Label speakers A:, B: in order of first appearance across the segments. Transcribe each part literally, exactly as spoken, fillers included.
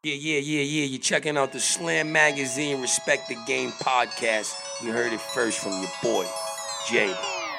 A: Yeah, yeah, yeah, yeah. You're checking out the Slam Magazine Respect the Game podcast. You heard it first from your boy, Jada.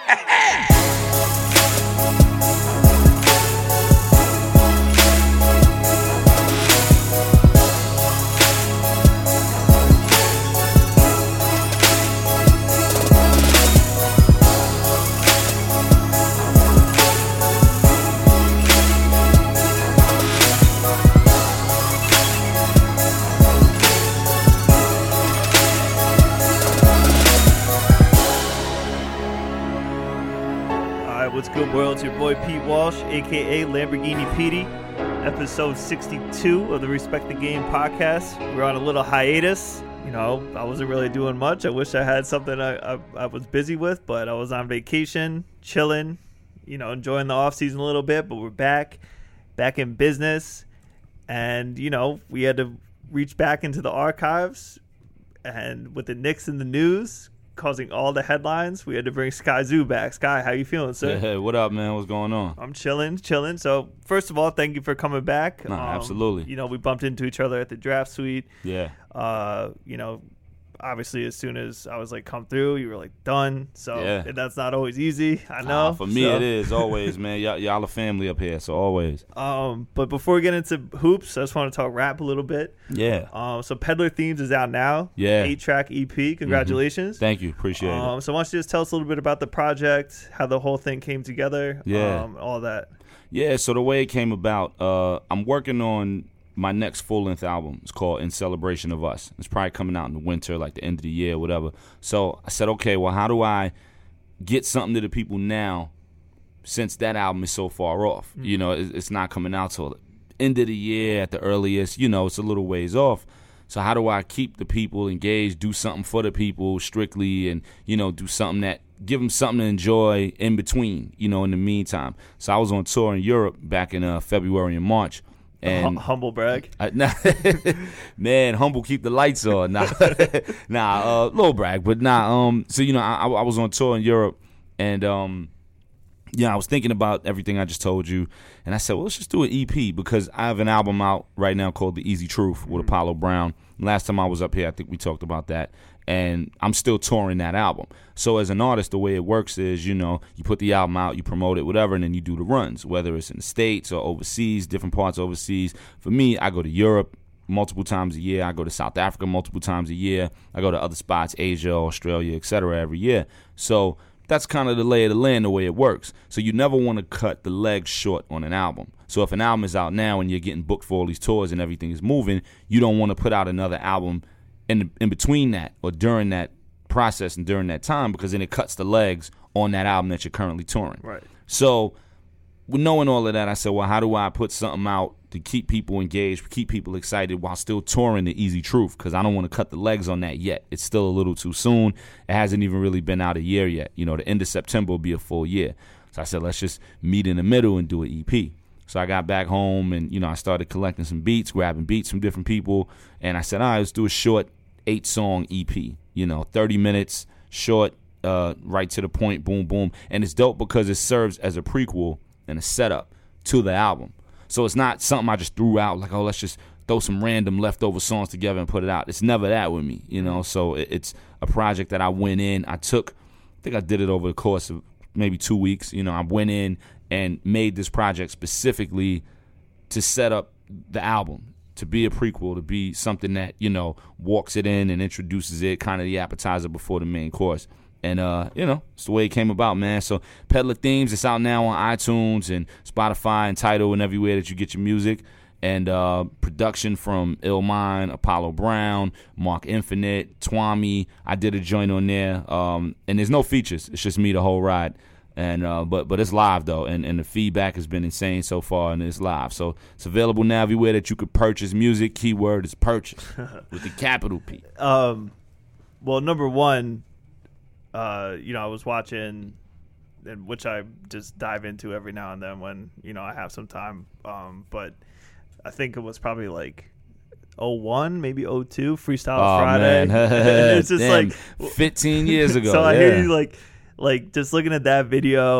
B: What's good, world? It's your boy Pete Walsh, aka Lamborghini Petey. Episode sixty-two of the Respect the Game podcast. We're on a little hiatus. You know, I wasn't really doing much. I wish I had something I, I, I was busy with, but I was on vacation, chilling, you know, enjoying the off season a little bit. But we're back, back in business, and you know, we had to reach back into the archives, and with the Knicks in the news causing all the headlines, we had to bring Sky Zoo back. Sky, how you feeling, sir?
C: Hey, what up, man? What's going on?
B: I'm chilling, chilling. So, first of all, thank you for coming back.
C: No,
B: um,
C: absolutely.
B: You know, we bumped into each other at the draft suite.
C: Yeah.
B: Uh, you know, obviously, as soon as I was like, come through, you were like, done. So,
C: yeah.
B: that's not always easy. I know.
C: Uh, for me,
B: so.
C: it is always, man. Y'all, y'all a family up here, so always.
B: Um, but before we get into hoops, I just want to talk rap a little bit.
C: Yeah.
B: Um, so Peddler Themes is out now.
C: Yeah.
B: Eight-track E P. Congratulations.
C: Mm-hmm. Thank you. Appreciate
B: um,
C: it.
B: So why don't you just tell us a little bit about the project, how the whole thing came together,
C: Yeah.
B: um, all that.
C: Yeah, so the way it came about, uh, I'm working on my next full-length album. It's called In Celebration of Us. It's probably coming out in the winter, like the end of the year, whatever. So I said, okay, well, how do I get something to the people now since that album is so far off? Mm-hmm. You know, it's not coming out till the end of the year at the earliest. You know, it's a little ways off. So how do I keep the people engaged, do something for the people strictly, and, you know, do something that, give them something to enjoy in between, you know, in the meantime. So I was on tour in Europe back in uh, February and March. And
B: H- humble brag.
C: I, nah, man, humble, keep the lights on. Nah, nah, uh, little brag, but nah. Um, so you know, I, I was on tour in Europe, and um, yeah, I was thinking about everything I just told you, and I said, well, let's just do an E P because I have an album out right now called The Easy Truth with Apollo Brown. Last time I was up here, I think we talked about that. And I'm still touring that album. So as an artist, the way it works is, you know, you put the album out, you promote it, whatever, and then you do the runs, whether it's in the States or overseas, different parts overseas. For me, I go to Europe multiple times a year. I go to South Africa multiple times a year. I go to other spots, Asia, Australia, et cetera, every year. So that's kind of the lay of the land, the way it works. So you never want to cut the legs short on an album. So if an album is out now and you're getting booked for all these tours and everything is moving, you don't want to put out another album in in between that or during that process and during that time, because then it cuts the legs on that album that you're currently touring.
B: Right.
C: So with knowing all of that, I said, well, how do I put something out to keep people engaged, keep people excited while still touring The Easy Truth? Because I don't want to cut the legs on that yet. It's still a little too soon. It hasn't even really been out a year yet. You know, the end of September will be a full year. So I said, let's just meet in the middle and do an E P. So I got back home and, you know, I started collecting some beats, grabbing beats from different people. And I said, all right, let's do a short eight-song E P, you know, thirty minutes, short, uh, right to the point, boom, boom. And it's dope because it serves as a prequel and a setup to the album. So it's not something I just threw out like, oh, let's just throw some random leftover songs together and put it out. It's never that with me, you know. So it's a project that I went in. I took, I think I did it over the course of maybe two weeks. You know, I went in and made this project specifically to set up the album, to be a prequel, to be something that, you know, walks it in and introduces it, kind of the appetizer before the main course. And, uh, you know, it's the way it came about, man. So Peddler Themes, it's out now on iTunes and Spotify and Tidal and everywhere that you get your music. And uh, production from Illmind, Apollo Brown, Mark Infinite, Twami. I did a joint on there. Um, and there's no features. It's just me the whole ride. And uh, but but it's live though, and, and the feedback has been insane so far, and it's live. So it's available now everywhere that you could purchase music. Keyword is purchase with the capital P.
B: Um, well, number one, uh, you know, I was watching, and which I just dive into every now and then when, you know, I have some time. Um, but I think it was probably like oh one, maybe oh two, Freestyle
C: Oh,
B: Friday.
C: man.
B: It's just
C: Damn,
B: like
C: fifteen years ago.
B: So I
C: yeah.
B: hear you like. Like, just looking at that video,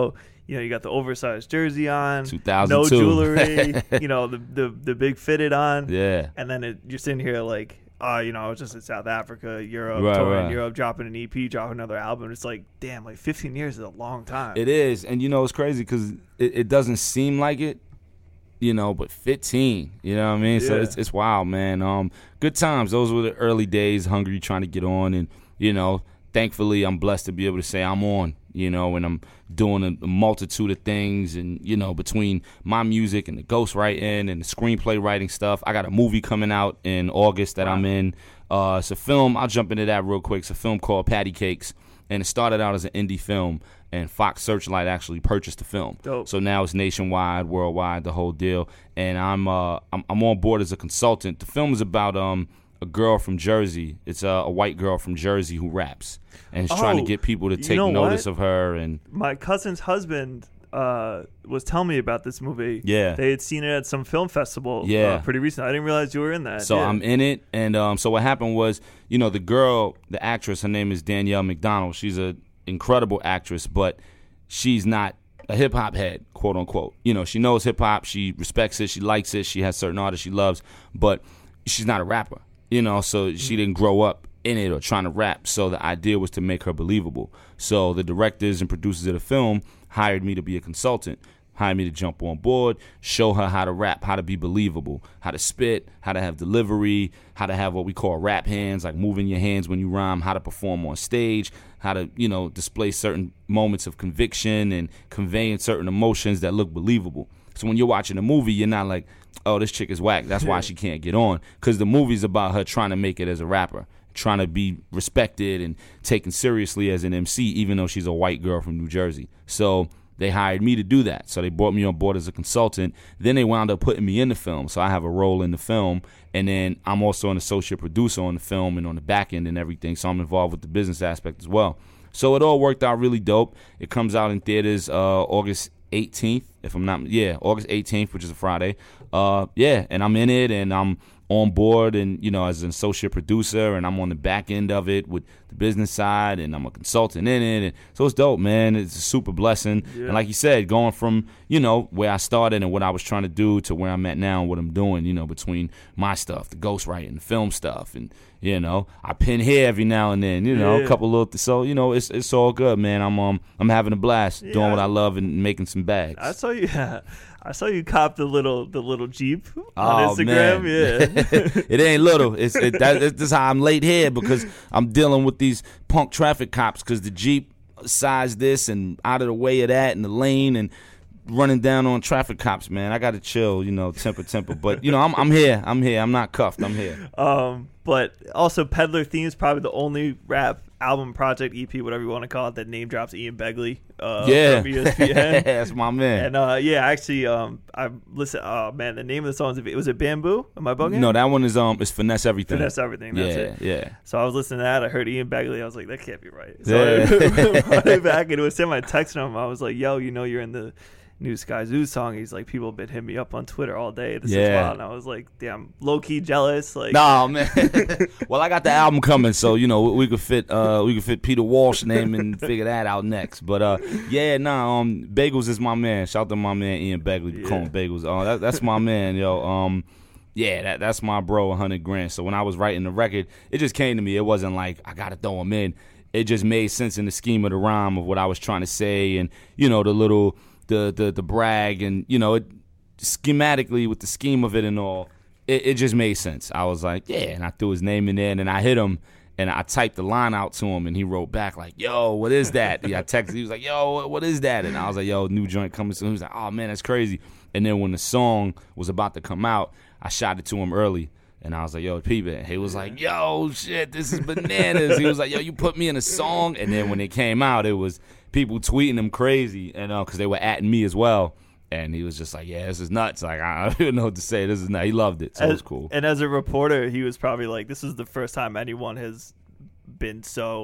B: You know, you got the oversized jersey on,
C: two thousand two.
B: no jewelry, you know, the, the the big fitted on.
C: Yeah.
B: And then it, you're sitting here like, oh, you know, I was just in South Africa, Europe,
C: Right,
B: touring
C: right.
B: Europe, dropping an E P, dropping another album. It's like, damn, like fifteen years is a long time.
C: It is. And, you know, it's crazy because it, it doesn't seem like it, you know, but fifteen, you know what I mean? So
B: Yeah.
C: it's it's wild, man. Um, good times. Those were the early days, hungry, trying to get on. And, you know, thankfully I'm blessed to be able to say I'm on, you know, and I'm doing a, a multitude of things. And, you know, between my music and the ghostwriting and the screenplay writing stuff, I got a movie coming out in August that
B: Wow.
C: I'm in. Uh, it's a film. I'll jump into that real quick. It's a film called Patty Cakes. And it started out as an indie film, and Fox Searchlight actually purchased the film.
B: Dope.
C: So now it's nationwide, worldwide, the whole deal. And I'm uh I'm, I'm on board as a consultant. The film is about um a girl from Jersey. It's a, a white girl from Jersey who raps, and is trying to
B: Oh,
C: get people to
B: you
C: take
B: know
C: notice
B: what?
C: of her. And
B: My cousin's husband uh, was telling me about this movie.
C: Yeah.
B: They had seen it at some film festival
C: Yeah.
B: uh, pretty recently. I didn't realize you were in that.
C: so
B: yeah.
C: I'm in it. And um so what happened was, you know, the girl, the actress, her name is Danielle McDonald. She's a incredible actress, but she's not a hip hop head, quote unquote. You know, she knows hip hop, she respects it, she likes it, she has certain artists she loves, but she's not a rapper. You know, so she didn't grow up in it or trying to rap. So the idea was to make her believable. So the directors and producers of the film hired me to be a consultant, hired me to jump on board, show her how to rap, how to be believable, how to spit, how to have delivery, how to have what we call rap hands, like moving your hands when you rhyme, how to perform on stage, how to, you know, display certain moments of conviction and conveying certain emotions that look believable. So when you're watching a movie, you're not like, oh, this chick is whack, that's why she can't get on. Because the movie's about her trying to make it as a rapper, trying to be respected and taken seriously as an M C, even though she's a white girl from New Jersey. So they hired me to do that. So they brought me on board as a consultant. Then they wound up putting me in the film. So I have a role in the film. And then I'm also an associate producer on the film and on the back end and everything. So I'm involved with the business aspect as well. So it all worked out really dope. It comes out in theaters uh, August eighteenth, if I'm not, yeah, August eighteenth, which is a Friday. Uh, yeah, and I'm in it, and I'm on board, and you know, as an associate producer, and I'm on the back end of it with the business side, and I'm a consultant in it, and so it's dope, man. It's a super blessing,
B: Yeah.
C: and like you said, going from, you know, where I started and what I was trying to do to where I'm at now and what I'm doing, you know, between my stuff, the ghostwriting, the film stuff, and you know, I pin hair every now and then, you know,
B: Yeah.
C: a couple little, th- so you know, it's it's all good, man. I'm um I'm having a blast doing
B: Yeah.
C: what I love and making some bags.
B: I saw you. I saw you cop the little the little Jeep on
C: Oh,
B: Instagram.
C: man.
B: Yeah.
C: It ain't little. It's it, that, this is how I'm late here because I'm dealing with these punk traffic cops because the Jeep size this and out of the way of that and the lane and running down on traffic cops, man. I got to chill, you know, temper, temper. But, you know, I'm I'm here. I'm here. I'm not cuffed. I'm here.
B: Um, but also, Peddler Theme is probably the only rap album, project, E P, whatever you want to call it, that name drops Ian Begley. Uh,
C: Yeah.
B: from E S P N.
C: That's my man.
B: And uh, yeah, actually, um, I listen. Oh man, the name of the song is was it Bamboo? Am I bugging?
C: No, that one is um is Finesse Everything.
B: Finesse Everything. That's
C: yeah,
B: it.
C: yeah.
B: So I was listening to that. I heard Ian Begley. I was like, that can't be right. So
C: Yeah.
B: I brought it back, and it was sent my text from him. I was like, yo, you know, you're in the new Sky Zoo song. He's like, people have been hitting me up on Twitter all day. This is
C: Yeah.
B: wild. And I was like, damn, low key jealous. Like,
C: No, man. Well, I got the album coming, so you know we could fit uh we could fit Peter Walsh name and figure that out next. But uh yeah, nah, um Bagels is my man. Shout out to my man Ian Begley.
B: Yeah.
C: Call him Bagels. Uh, that, that's my man, yo. Um yeah, that that's my bro, a hundred grand. So when I was writing the record, it just came to me. It wasn't like I gotta throw him in. It just made sense in the scheme of the rhyme of what I was trying to say, and you know the little the the the brag, and you know it schematically with the scheme of it and all. It, it just made sense. I was like, yeah, and I threw his name in there, and then I hit him, and I typed the line out to him, and he wrote back like, yo, what is that? Yeah, I texted, he was like, yo, what is that? And I was like, yo, new joint coming soon. He was like, oh, man, that's crazy. And then when the song was about to come out, I shot it to him early, and I was like, yo, peep it. He was like, yo, shit, this is bananas. He was like, yo, you put me in a song? And then when it came out, it was people tweeting him crazy, and uh, because they were atting me as well. And he was just like, yeah, this is nuts. Like, I don't even know what to say. This is nuts. He loved it, so
B: as,
C: it was cool.
B: And as a reporter, he was probably like, this is the first time anyone has been so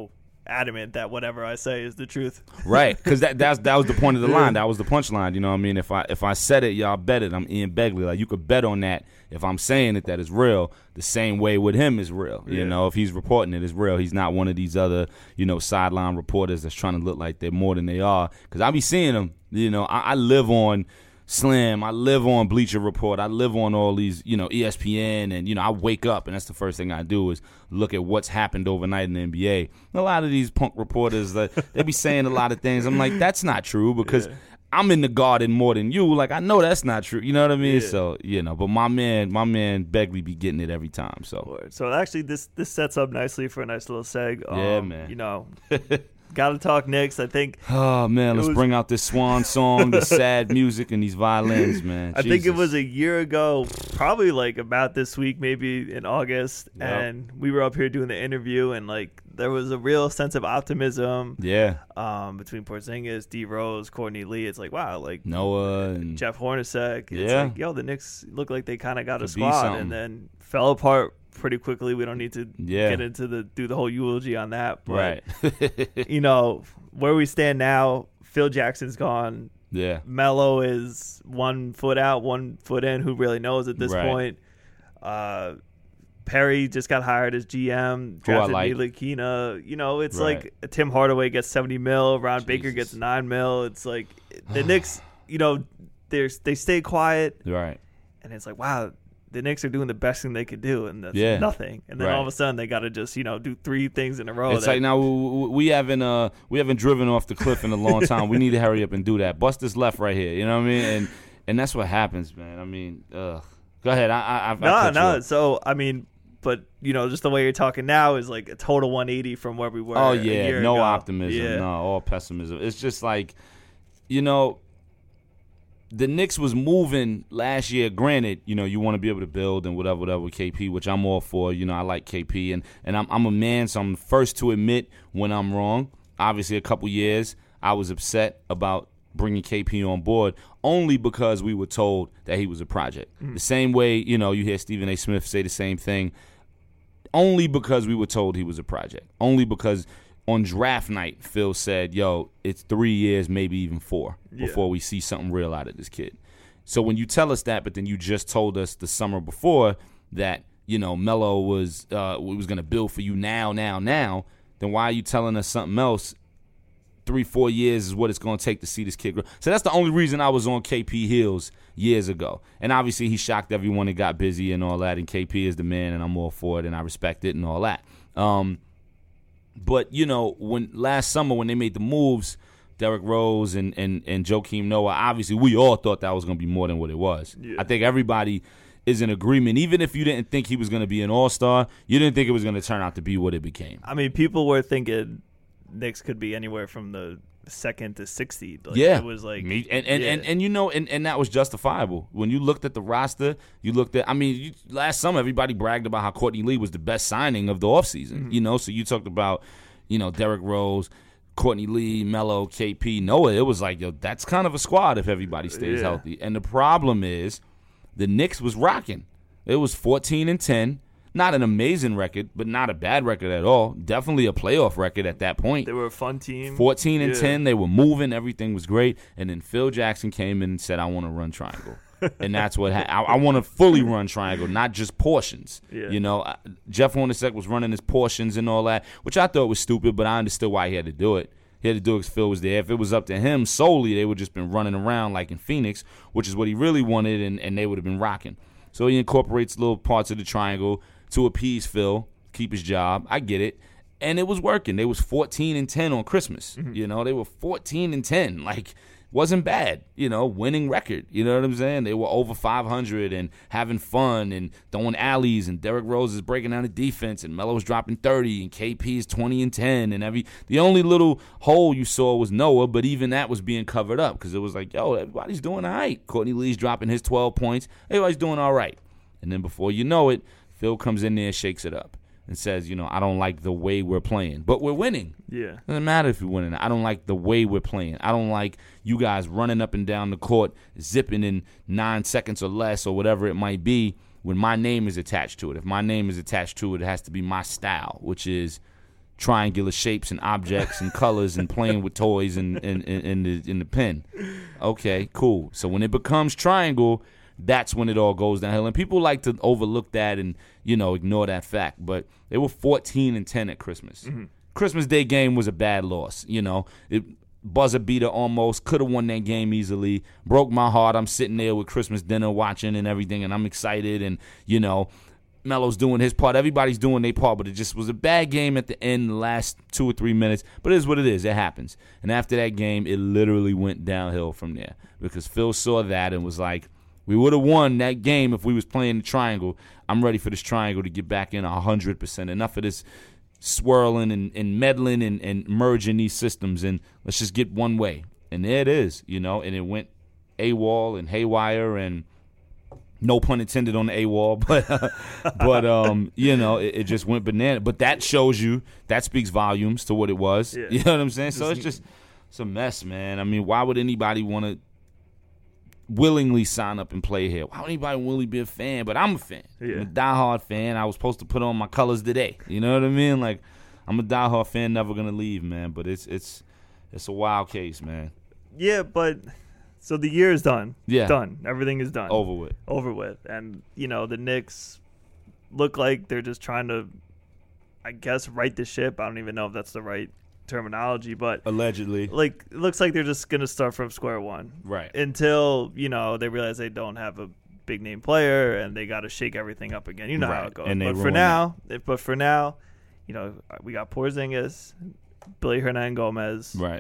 B: adamant that whatever I say is the truth.
C: Right, because that that's that was the point of the line. That was the punchline. You know what I mean? If I if I said it, y'all bet it. I'm Ian Begley. Like, you could bet on that. If I'm saying it, that is real. The same way with him is real. You
B: Yeah.
C: know, if he's reporting it, it's real. He's not one of these other, you know, sideline reporters that's trying to look like they're more than they are. Because I be seeing them. You know, I, I live on Slam. I live on Bleacher Report. I live on all these, you know, E S P N, and, you know, I wake up and that's the first thing I do is look at what's happened overnight in the N B A. A lot of these punk reporters, that they be saying a lot of things. I'm like, that's not true, because yeah. I'm in the garden more than you. Like, I know that's not true. You know what I mean? Yeah. So, you know, but my man, my man Begley be getting it every time. So,
B: so actually, this this sets up nicely for a nice little seg. Um,
C: yeah, man.
B: You know. Got to talk Knicks, I think.
C: Oh, man, let's was, bring out this swan song, the sad music, and these violins, man.
B: I Jesus. think it was a year ago, probably like about this week, maybe in August, yep. and we were up here doing the interview, and like there was a real sense of optimism.
C: Yeah.
B: Um, between Porzingis, D Rose, Courtney Lee. It's like, wow, like
C: Noah and
B: Jeff Hornacek. It's
C: yeah.
B: like, yo, the Knicks look like they kind of got
C: Could
B: a squad, and then fell apart pretty quickly. We don't need to
C: yeah.
B: get into the do the whole eulogy on that, but
C: right.
B: you know where we stand now. Phil Jackson's gone.
C: Yeah,
B: Melo is one foot out, one foot in. Who really knows at this
C: right.
B: point? Uh, Perry just got hired as G M. Drafted
C: like.
B: Ntilikina. You know, it's
C: right.
B: like Tim Hardaway gets seventy mil. Ron
C: Jesus.
B: Baker gets nine mil. It's like the Knicks. You know, they they stay quiet.
C: Right.
B: And it's like, wow. The Knicks are doing the best thing they could do, and that's
C: yeah.
B: nothing. And then
C: right.
B: all of a sudden, they got to just, you know, do three things in a row.
C: It's
B: that,
C: like now we, we haven't uh we haven't driven off the cliff in a long time. We need to hurry up and do that. Bust this left right here. You know what I mean? And and that's what happens, man. I mean, ugh. Go ahead. I I, I
B: no no. So I mean, but you know, just the way you're talking now is like a total one eighty from where we were.
C: Oh
B: a
C: yeah,
B: year
C: no
B: ago.
C: optimism,
B: yeah.
C: no, all pessimism. It's just like, you know. The Knicks was moving last year. Granted, you know, you want to be able to build and whatever, whatever with K P, which I'm all for. You know, I like K P, and, and I'm I'm a man, so I'm the first to admit when I'm wrong. Obviously, a couple years, I was upset about bringing K P on board only because we were told that he was a project. Mm. The same way, you know, you hear Stephen A. Smith say the same thing, only because we were told he was a project. Only because on draft night, Phil said, yo, it's three years, maybe even four, yeah. before we see something real out of this kid. So when you tell us that, but then you just told us the summer before that, you know, Melo was uh, we was going to build for you now, now, now, then why are you telling us something else? Three, four years is what it's going to take to see this kid grow. So that's the only reason I was on K P heels years ago. And obviously he shocked everyone and got busy and all that, and K P is the man, and I'm all for it, and I respect it and all that. Um But, you know, when last summer when they made the moves, Derrick Rose and, and, and Joakim Noah, obviously we all thought that was going to be more than what it was. Yeah. I think everybody is in agreement. Even if you didn't think he was going to be an all-star, you didn't think it was going to turn out to be what it became.
B: I mean, people were thinking Knicks could be anywhere from the second to sixty. Like,
C: yeah.
B: It was like...
C: Me, and, and,
B: yeah.
C: and, and, you know, and, and that was justifiable. When you looked at the roster, you looked at... I mean, you, last summer, everybody bragged about how Courtney Lee was the best signing of the offseason. Mm-hmm. You know, so you talked about... You know, Derrick Rose, Courtney Lee, Melo, K P, Noah. It was like, yo, that's kind of a squad if everybody stays
B: yeah.
C: healthy. And the problem is the Knicks was rocking. It was fourteen and ten. Not an amazing record, but not a bad record at all. Definitely a playoff record at that point.
B: They were a fun team.
C: fourteen and
B: yeah.
C: ten. They were moving. Everything was great. And then Phil Jackson came in and said, I want to run triangle. And that's what ha- I, I want to fully run triangle, not just portions.
B: Yeah.
C: You know, I, Jeff Hornacek was running his portions and all that, which I thought was stupid, but I understood why he had to do it. He had to do it because Phil was there. If it was up to him solely, they would just been running around like in Phoenix, which is what he really wanted, and, and they would have been rocking. So he incorporates little parts of the triangle to appease Phil, keep his job. I get it. And it was working. They was fourteen and ten on Christmas. Mm-hmm. You know, they were fourteen and ten. Like, wasn't bad, you know, winning record. You know what I'm saying? They were over five hundred and having fun and throwing alleys, and Derrick Rose is breaking down the defense, and Melo's dropping thirty, and K P is twenty and ten, and every the only little hole you saw was Noah, but even that was being covered up because it was like, yo, everybody's doing all right. Courtney Lee's dropping his twelve points. Everybody's doing all right. And then before you know it, Phil comes in there and shakes it up and says, you know, I don't like the way we're playing. But we're winning.
B: Yeah.
C: Doesn't matter if you're winning. I don't like the way we're playing. I don't like you guys running up and down the court, zipping in nine seconds or less or whatever it might be when my name is attached to it. If my name is attached to it, it has to be my style, which is triangular shapes and objects and colors and playing with toys and in, in, in the in the pen. Okay, cool. So when it becomes triangle, that's when it all goes downhill. And people like to overlook that and, you know, ignore that fact. But they were fourteen and ten at Christmas. Mm-hmm. Christmas Day game was a bad loss. You know, it buzzer beater almost. Could have won that game easily. Broke my heart. I'm sitting there with Christmas dinner watching and everything, and I'm excited. And, you know, Melo's doing his part. Everybody's doing their part, but it just was a bad game at the end, the last two or three minutes. But it is what it is. It happens. And after that game, it literally went downhill from there because Phil saw that and was like, we would have won that game if we was playing the triangle. I'm ready for this triangle to get back in one hundred percent. Enough of this swirling and, and meddling and, and merging these systems, and let's just get one way. And there it is, you know, and it went AWOL and haywire, and no pun intended on the AWOL, but, uh, but um, you know, it, it just went banana. But that shows you, that speaks volumes to what it was. Yeah. You know what I'm saying? So it's just, it's a mess, man. I mean, why would anybody want to willingly sign up and play here? Why would anybody willingly be a fan? But I'm a fan. Yeah. I'm a diehard fan. I was supposed to put on my colors today. You know what I mean? Like, I'm a diehard fan, never gonna leave, man. But it's it's it's a wild case, man.
B: Yeah, but so the year is done.
C: Yeah,
B: done. Everything is done.
C: Over with.
B: Over with. And you know the Knicks look like they're just trying to, I guess, right the ship. I don't even know if that's the right terminology, but
C: allegedly,
B: like, it looks like they're just gonna start from square one,
C: right?
B: Until, you know, they realize they don't have a big name player and they got to shake everything up again. You know right. how it goes.
C: And
B: but for now, if, but for now, you know, we got Porzingis, Billy Hernangomez,
C: right?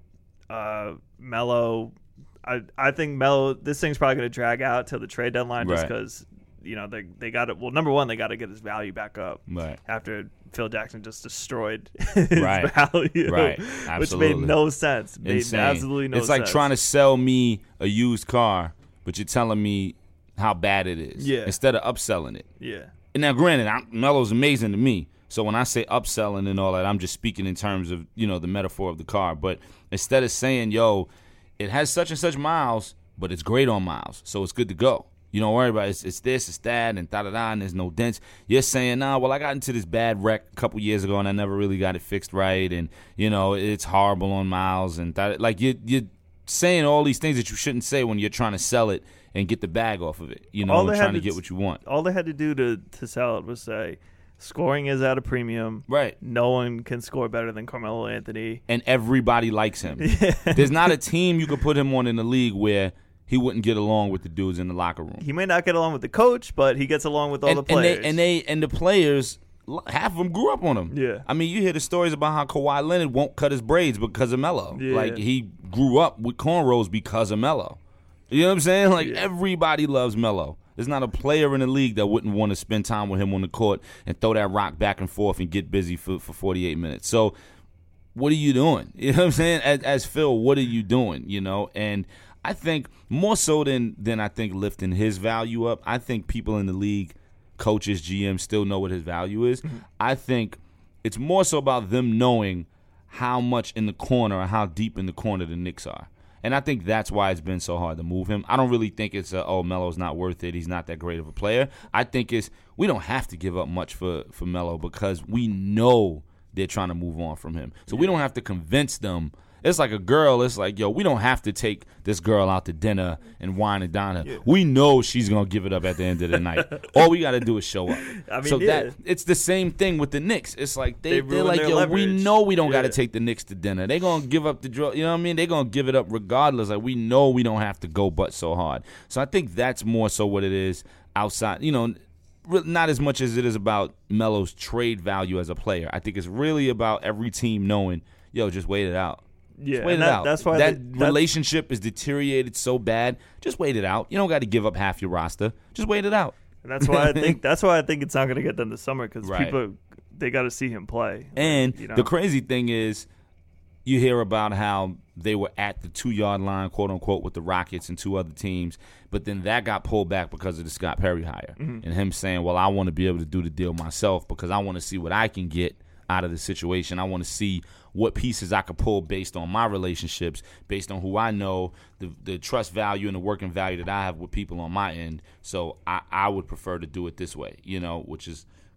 B: Uh, Melo. I I think Melo. This thing's probably gonna drag out till the trade deadline, just
C: right.
B: because, you know, they they got it. Well, number one, they got to get his value back up,
C: right?
B: After Phil Jackson just destroyed his
C: right.
B: value,
C: right?
B: Absolutely. Which made no sense. Made
C: Insane.
B: absolutely no sense.
C: It's like
B: sense.
C: trying to sell me a used car, but you're telling me how bad it is.
B: Yeah.
C: Instead of upselling it.
B: Yeah.
C: And now, granted, I'm, Melo's amazing to me. So when I say upselling and all that, I'm just speaking in terms of, you know, the metaphor of the car. But instead of saying, yo, it has such and such miles, but it's great on miles, so it's good to go. You don't worry about it. It's, it's this, it's that, and da-da-da, and there's no dents. You're saying, nah, well, I got into this bad wreck a couple years ago, and I never really got it fixed right, and, you know, it's horrible on miles. And that, like, you, you're saying all these things that you shouldn't say when you're trying to sell it and get the bag off of it, you know, and trying to, to get what you want.
B: All they had to do to, to sell it was say, scoring is at a premium.
C: Right.
B: No one can score better than Carmelo Anthony.
C: And everybody likes him. Yeah. There's not a team you could put him on in the league where he wouldn't get along with the dudes in the locker room.
B: He may not get along with the coach, but he gets along with all
C: and,
B: the players.
C: And they, and they and the players, half of them grew up on him.
B: Yeah.
C: I mean, you hear the stories about how Kawhi Leonard won't cut his braids because of Melo.
B: Yeah.
C: Like, he grew up with cornrows because of Melo. You know what I'm saying? Like,
B: yeah.
C: everybody loves Melo. There's not a player in the league that wouldn't want to spend time with him on the court and throw that rock back and forth and get busy for, for forty-eight minutes. So, what are you doing? You know what I'm saying? As, as Phil, what are you doing? You know, and I think more so than than I think lifting his value up, I think people in the league, coaches, G Ms, still know what his value is. Mm-hmm. I think it's more so about them knowing how much in the corner or how deep in the corner the Knicks are. And I think that's why it's been so hard to move him. I don't really think it's, a, oh, Melo's not worth it. He's not that great of a player. I think it's we don't have to give up much for, for Melo because we know they're trying to move on from him. So yeah. we don't have to convince them. It's like a girl. It's like, yo, we don't have to take this girl out to dinner and wine and dine her. Yeah. We know she's going to give it up at the end of the night. All we got to do is show up.
B: I mean,
C: so
B: yeah.
C: that it's the same thing with the Knicks. It's like they,
B: they
C: they're like, yo,
B: leverage.
C: we know we don't
B: yeah.
C: got to take the Knicks to dinner. They're going to give up the draw. You know what I mean? They're going to give it up regardless. Like, we know we don't have to go but so hard. So I think that's more so what it is outside. You know, not as much as it is about Melo's trade value as a player. I think it's really about every team knowing, yo, just wait it out.
B: Yeah,
C: just wait it
B: that,
C: out.
B: That's why
C: that
B: they,
C: relationship is deteriorated so bad. Just wait it out. You don't got to give up half your roster. Just wait it out.
B: And that's why I think that's why I think it's not going to get done this summer because
C: right.
B: people they got to see him play.
C: And
B: you know?
C: The crazy thing is, you hear about how they were at the two yard line, quote unquote, with the Rockets and two other teams, but then that got pulled back because of the Scott Perry hire mm-hmm. and him saying, "Well, I want to be able to do the deal myself because I want to see what I can get out of the situation. I want to see what pieces I could pull based on my relationships, based on who I know, the the trust value and the working value that I have with people on my end. So I, I would prefer to do it this way, you know, which is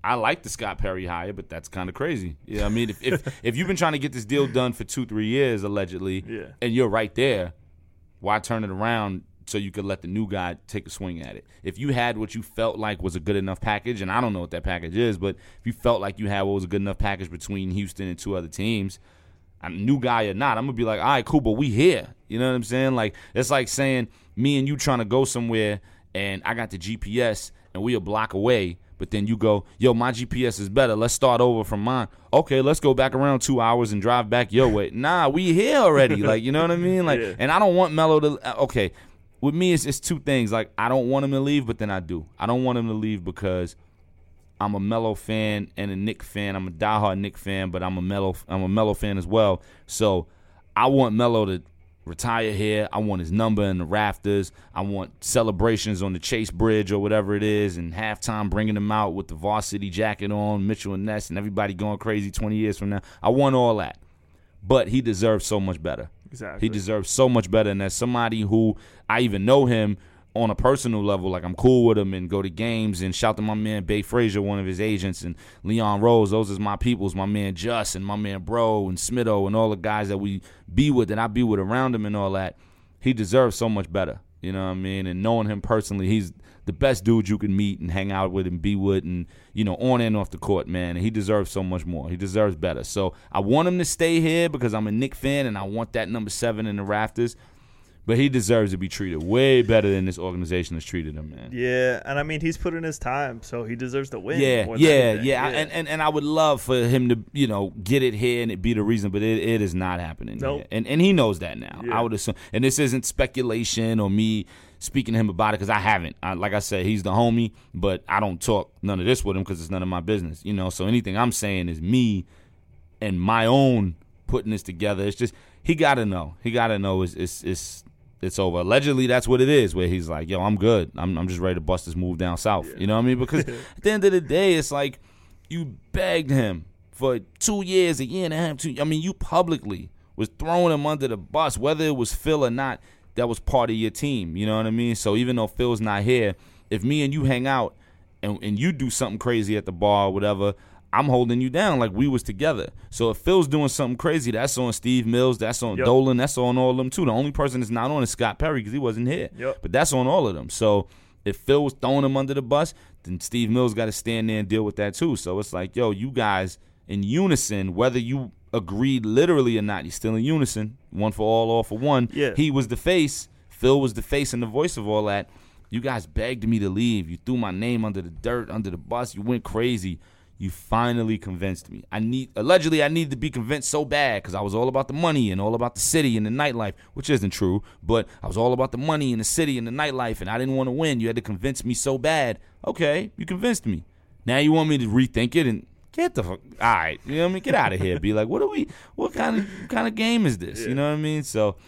C: I like the Scott Perry hire, but that's kind of crazy. Yeah, I mean, if, if if you've been trying to get this deal done for two, three years, allegedly,
B: yeah.
C: and you're right there, why turn it around so you could let the new guy take a swing at it? If you had what you felt like was a good enough package, and I don't know what that package is, but if you felt like you had what was a good enough package between Houston and two other teams, a new guy or not, I'm going to be like, all right, cool, but we here. You know what I'm saying? Like, it's like saying me and you trying to go somewhere, and I got the G P S, and we a block away, but then you go, yo, my G P S is better. Let's start over from mine. Okay, let's go back around two hours and drive back your way. Nah, we here already. Like, you know what I mean? Like,
B: yeah.
C: And I don't want Melo to, okay, with me, it's, it's two things. Like, I don't want him to leave, but then I do. I don't want him to leave because I'm a Melo fan and a Knick fan. I'm a diehard Knick fan, but I'm a Melo, I'm a Melo fan as well. So I want Melo to retire here. I want his number in the rafters. I want celebrations on the Chase Bridge or whatever it is, and halftime bringing him out with the varsity jacket on, Mitchell and Ness, and everybody going crazy twenty years from now. I want all that. But he deserves so much better.
B: Exactly.
C: He deserves so much better. And as somebody who I even know him on a personal level, like I'm cool with him and go to games and shout to my man Bay Frazier, one of his agents, and Leon Rose, those is my peoples, my man Just and my man Bro and Smitto and all the guys that we be with and I be with around him and all that. He deserves so much better, you know what I mean? And knowing him personally, he's the best dude you can meet and hang out with and be with and, you know, on and off the court, man. And he deserves so much more. He deserves better. So I want him to stay here because I'm a Knick fan and I want that number seven in the rafters. But he deserves to be treated way better than this organization has treated him, man.
B: Yeah, and I mean, he's put in his time, so he deserves to win.
C: Yeah,
B: more
C: yeah,
B: than
C: yeah,
B: anything. yeah.
C: And, and and I would love for him to, you know, get it here and it be the reason, but it, it is not happening.
B: Nope.
C: Here. And and he knows that now.
B: Yeah.
C: I would assume. And this isn't speculation or me speaking to him about it because I haven't. I, like I said, he's the homie, but I don't talk none of this with him because it's none of my business. You know, so anything I'm saying is me and my own putting this together. It's just he got to know. He got to know it's it's it's. It's over. Allegedly, that's what it is, where he's like, yo, I'm good. I'm I'm just ready to bust this move down south.
B: Yeah.
C: You know what I mean? Because at the end of the day, it's like you begged him for two years, a year and a half, two. I mean, you publicly was throwing him under the bus, whether it was Phil or not, that was part of your team. You know what I mean? So even though Phil's not here, if me and you hang out and, and you do something crazy at the bar or whatever, I'm holding you down like we was together. So if Phil's doing something crazy, that's on Steve Mills, that's on
B: Yep.
C: Dolan, that's on all of them too. The only person that's not on is Scott Perry because he wasn't here.
B: Yep.
C: But that's on all of them. So if Phil was throwing him under the bus, then Steve Mills got to stand there and deal with that too. So it's like, yo, you guys in unison, whether you agreed literally or not, you're still in unison. One for all, all for one.
B: Yeah.
C: He was the face. Phil was the face and the voice of all that. You guys begged me to leave. You threw my name under the dirt, under the bus. You went crazy. You finally convinced me. I need allegedly I needed to be convinced so bad because I was all about the money and all about the city and the nightlife, which isn't true. But I was all about the money and the city and the nightlife, and I didn't want to win. You had to convince me so bad. Okay, you convinced me. Now you want me to rethink it and get the fuck. All right, you know what I mean? Get out of here. Be like, what are we? What kind of what kind of game is this?
B: Yeah.
C: You know what I mean? So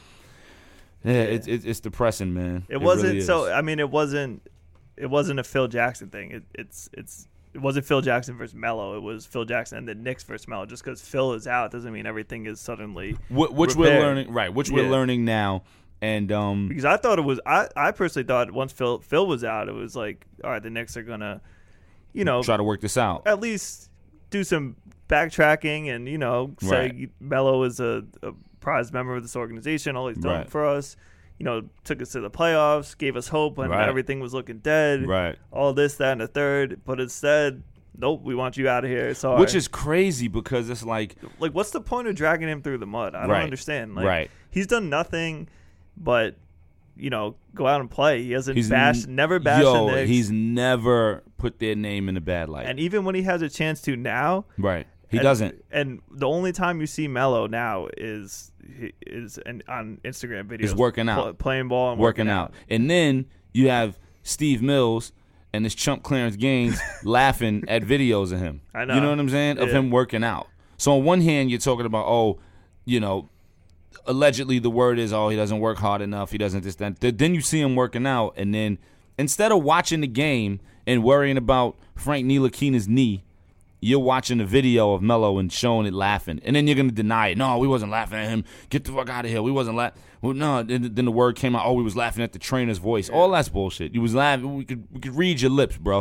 C: yeah, yeah. It's, it's it's depressing, man.
B: It wasn't
C: really
B: so.
C: is.
B: I mean, it wasn't. It wasn't a Phil Jackson thing. It, it's it's. It wasn't Phil Jackson versus Melo. It was Phil Jackson and the Knicks versus Melo. Just because Phil is out doesn't mean everything is suddenly
C: Wh- which
B: repaired.
C: we're learning, right? Which we're
B: Yeah.
C: learning now, and um,
B: Because I thought it was. I, I personally thought once Phil Phil was out, it was like, all right, the Knicks are gonna, you know,
C: try to work this out.
B: at least do some backtracking and you know say
C: Right.
B: Melo is a, a prized member of this organization. All he's done
C: Right.
B: for us. You know, took us to the playoffs, gave us hope when
C: Right.
B: everything was looking dead.
C: Right.
B: All this, that, and the third. But instead, nope, we want you out of here. Sorry.
C: Which is crazy because it's like,
B: like, what's the point of dragging him through the mud? I don't
C: Right.
B: understand. Like,
C: Right.
B: he's done nothing but, you know, go out and play. He hasn't
C: he's
B: bashed,
C: n-
B: never bashed
C: yo,
B: the Knicks.
C: he's never put their name in a bad light.
B: And even when he has a chance to now,
C: right. He
B: and,
C: doesn't.
B: And the only time you see Melo now is is an, on Instagram videos.
C: He's working out.
B: pl- playing ball and
C: Working
B: working,
C: out. And then you have Steve Mills and this chump Clarence Gaines laughing at videos of him.
B: I know.
C: You know what I'm saying? Of
B: Yeah.
C: him working out. So on one hand, you're talking about, oh, you know, allegedly the word is, oh, he doesn't work hard enough. He doesn't this, that. Th- Then you see him working out. And then instead of watching the game and worrying about Frank Ntilikina's knee, you're watching a video of Melo and showing it laughing. And then you're going to deny it. No, we wasn't laughing at him. Get the fuck out of here. We wasn't laughing. Well, no, then, then the word came out, oh, we was laughing at the trainer's voice. All that's bullshit. You was laughing. We could we could read your lips, bro.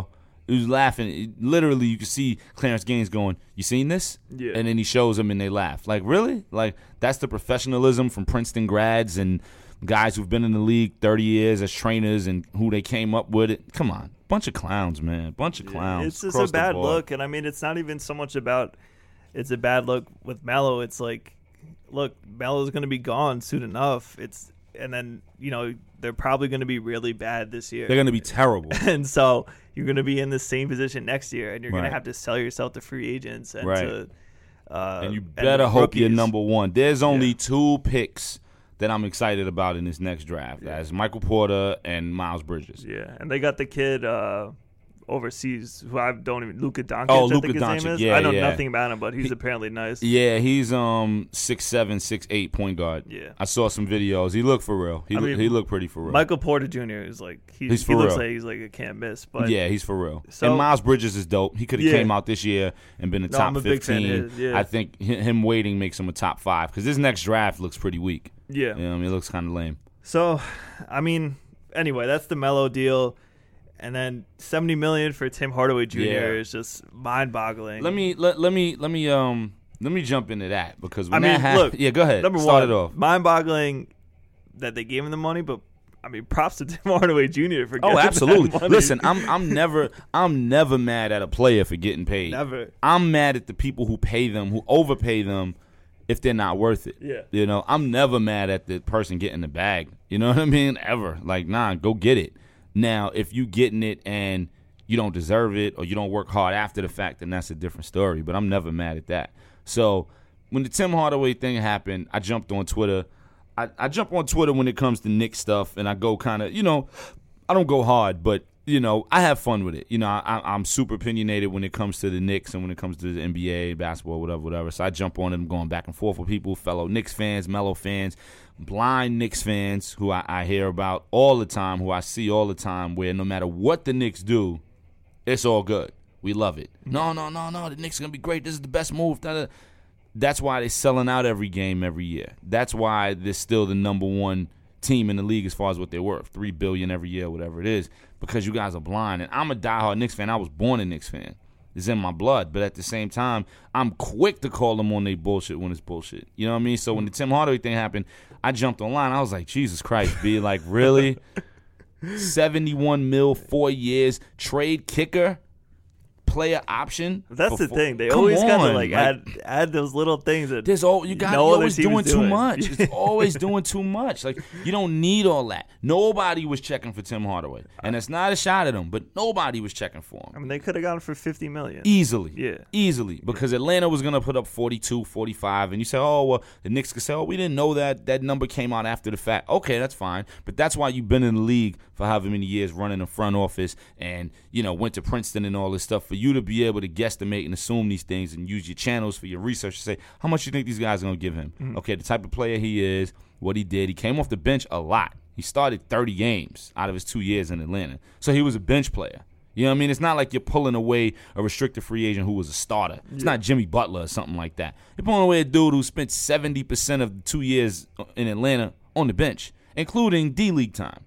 C: He was laughing. Literally, you could see Clarence Gaines going, "You seen this?"
B: Yeah.
C: And then he shows them, and they laugh. Like, really? Like, that's the professionalism from Princeton grads and guys who've been in the league thirty years as trainers and who they came up with it. Come on. Bunch of clowns, man. Bunch of clowns.
B: It's just
C: across
B: a
C: the
B: bad
C: board.
B: look. And, I mean, it's not even so much about it's a bad look with Melo. It's like, look, Melo's going to be gone soon enough. It's And then, you know, they're probably going to be really bad this year.
C: They're going to be terrible.
B: And so you're going to be in the same position next year, and you're
C: Right.
B: going to have to sell yourself to free agents. And,
C: Right.
B: to, uh,
C: And you better
B: and
C: hope you're
B: rookies.
C: number one. There's only
B: Yeah.
C: two picks that I'm excited about in this next draft.
B: Yeah.
C: That's Michael Porter and Miles Bridges.
B: Yeah, and they got the kid uh, overseas who I don't even Luka Doncic.
C: Oh,
B: I
C: Luka
B: think his
C: Doncic,
B: name is.
C: yeah,
B: I know
C: yeah.
B: nothing about him, but he's
C: He-
B: apparently nice.
C: Yeah, he's um six seven, six eight point guard.
B: Yeah.
C: I saw some videos. He looked for real. He
B: I
C: look,
B: mean,
C: he looked pretty for real.
B: Michael Porter Junior is like he,
C: He's
B: he
C: for
B: looks
C: real.
B: like he's like a can't miss. But
C: yeah, he's for real.
B: So-
C: and Miles Bridges is dope. He could have
B: Yeah.
C: came out this year and been a
B: No,
C: top
B: I'm a big fan
C: fifteen.
B: of his, yeah.
C: I think hi- him waiting makes him a top five because this next draft looks pretty weak.
B: yeah.
C: You know, what I mean, it looks kind of lame.
B: So, I mean, anyway, that's the Melo deal. And then seventy million for Tim Hardaway Junior
C: Yeah.
B: is just mind-boggling.
C: Let me let, let me let me um let me jump into that because when
B: I mean,
C: that hap-
B: look,
C: yeah, go ahead.
B: Number
C: Start
B: one,
C: it off.
B: mind-boggling that they gave him the money, but I mean, props to Tim Hardaway Junior for
C: Oh,
B: getting that
C: absolutely.
B: money.
C: Listen, I'm I'm never I'm never mad at a player for getting paid.
B: Never.
C: I'm mad at the people who pay them, who overpay them if they're not worth it.
B: Yeah.
C: You know, I'm never mad at the person getting the bag. You know what I mean? Ever. Like, nah, go get it. Now, if you getting it and you don't deserve it or you don't work hard after the fact, then that's a different story. But I'm never mad at that. So when the Tim Hardaway thing happened, I jumped on Twitter. I, I jump on Twitter when it comes to Knicks stuff, and I go kind of, you know, I don't go hard, but, you know, I have fun with it. You know, I, I'm super opinionated when it comes to the Knicks and when it comes to the N B A, basketball, whatever, whatever. So I jump on it. I'm going back and forth with people, fellow Knicks fans, Melo fans, blind Knicks fans who I, I hear about all the time, who I see all the time, where no matter what the Knicks do, it's all good. We love it. No, no, no, no. The Knicks are going to be great. This is the best move. Da-da. That's why they're selling out every game every year. That's why they're still the number one team in the league as far as what they're worth. Three billion dollars every year, whatever it is, because you guys are blind. And I'm a diehard Knicks fan. I was born a Knicks fan. It's in my blood. But at the same time, I'm quick to call them on their bullshit when it's bullshit. You know what I mean? So when the Tim Hardaway thing happened, I jumped online. I was like, Jesus Christ, B. Like, really? seventy-one mil, four years, trade kicker, player option.
B: That's
C: for
B: the
C: four-
B: thing. They
C: Come
B: always got to
C: on,
B: like, add add those little things that
C: There's all you got.
B: no
C: You're
B: other
C: always
B: team
C: doing
B: is
C: too
B: doing.
C: much. It's always doing too much. Like you don't need all that. Nobody was checking for Tim Hardaway, and it's not a shot at him, but nobody was checking for him.
B: I mean, they could have gone for fifty million.
C: Easily.
B: Yeah.
C: Easily. Because Atlanta was going to put up forty-two, forty-five, and you say, oh, well, the Knicks could say, oh, we didn't know that. That number came out after the fact. Okay, that's fine. But that's why you've been in the league for however many years running the front office and, you know, went to Princeton and all this stuff. For you to be able to guesstimate and assume these things and use your channels for your research to say, how much you think these guys are going to give him? Mm-hmm. Okay, the type of player he is, what he did. He came off the bench a lot. He started thirty games out of his two years in Atlanta. So he was a bench player. You know what I mean? It's not like you're pulling away a restricted free agent who was a starter. It's
B: Yeah.
C: not Jimmy Butler or something like that. You're pulling away a dude who spent seventy percent of the two years in Atlanta on the bench, including D-League time.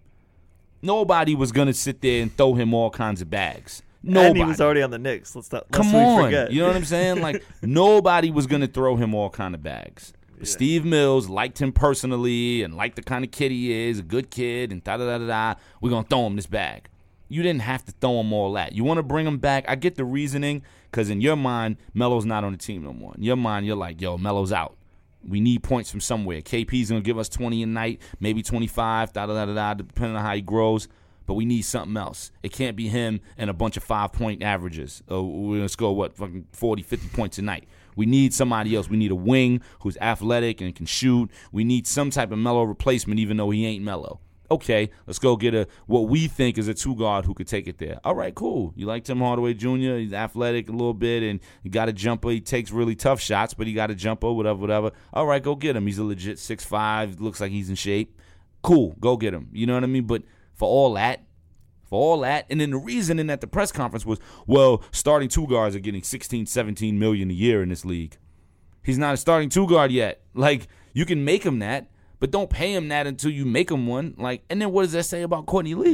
C: Nobody was going to sit there and throw him all kinds of bags. Nobody.
B: And he was already on the Knicks. Let's not.
C: Come
B: lest we
C: on.
B: forget.
C: You know what I'm saying? Like, nobody was going to throw him all kind of bags. But
B: Yeah.
C: Steve Mills liked him personally and liked the kind of kid he is, a good kid, and da-da-da-da-da. We're going to throw him this bag. You didn't have to throw him all that. You want to bring him back? I get the reasoning because in your mind, Melo's not on the team no more. In your mind, you're like, yo, Melo's out. We need points from somewhere. K P's going to give us twenty a night, maybe twenty-five, da-da-da-da-da, depending on how he grows. But we need something else. It can't be him and a bunch of five-point averages. Oh, we're going to score, what, fucking forty, fifty points a night. We need somebody else. We need a wing who's athletic and can shoot. We need some type of Melo replacement, even though he ain't Melo. Okay, let's go get a what we think is a two-guard who could take it there. All right, cool. You like Tim Hardaway Junior He's athletic a little bit, and he got a jumper. He takes really tough shots, but he got a jumper, whatever, whatever. All right, go get him. He's a legit six five. Looks like he's in shape. Cool, go get him. You know what I mean? But for all that, for all that, and then the reasoning at the press conference was, well, starting two guards are getting sixteen, seventeen million a year in this league. He's not a starting two guard yet. Like, you can make him that, but don't pay him that until you make him one. Like, and then what does that say about Courtney Lee?
B: Yep.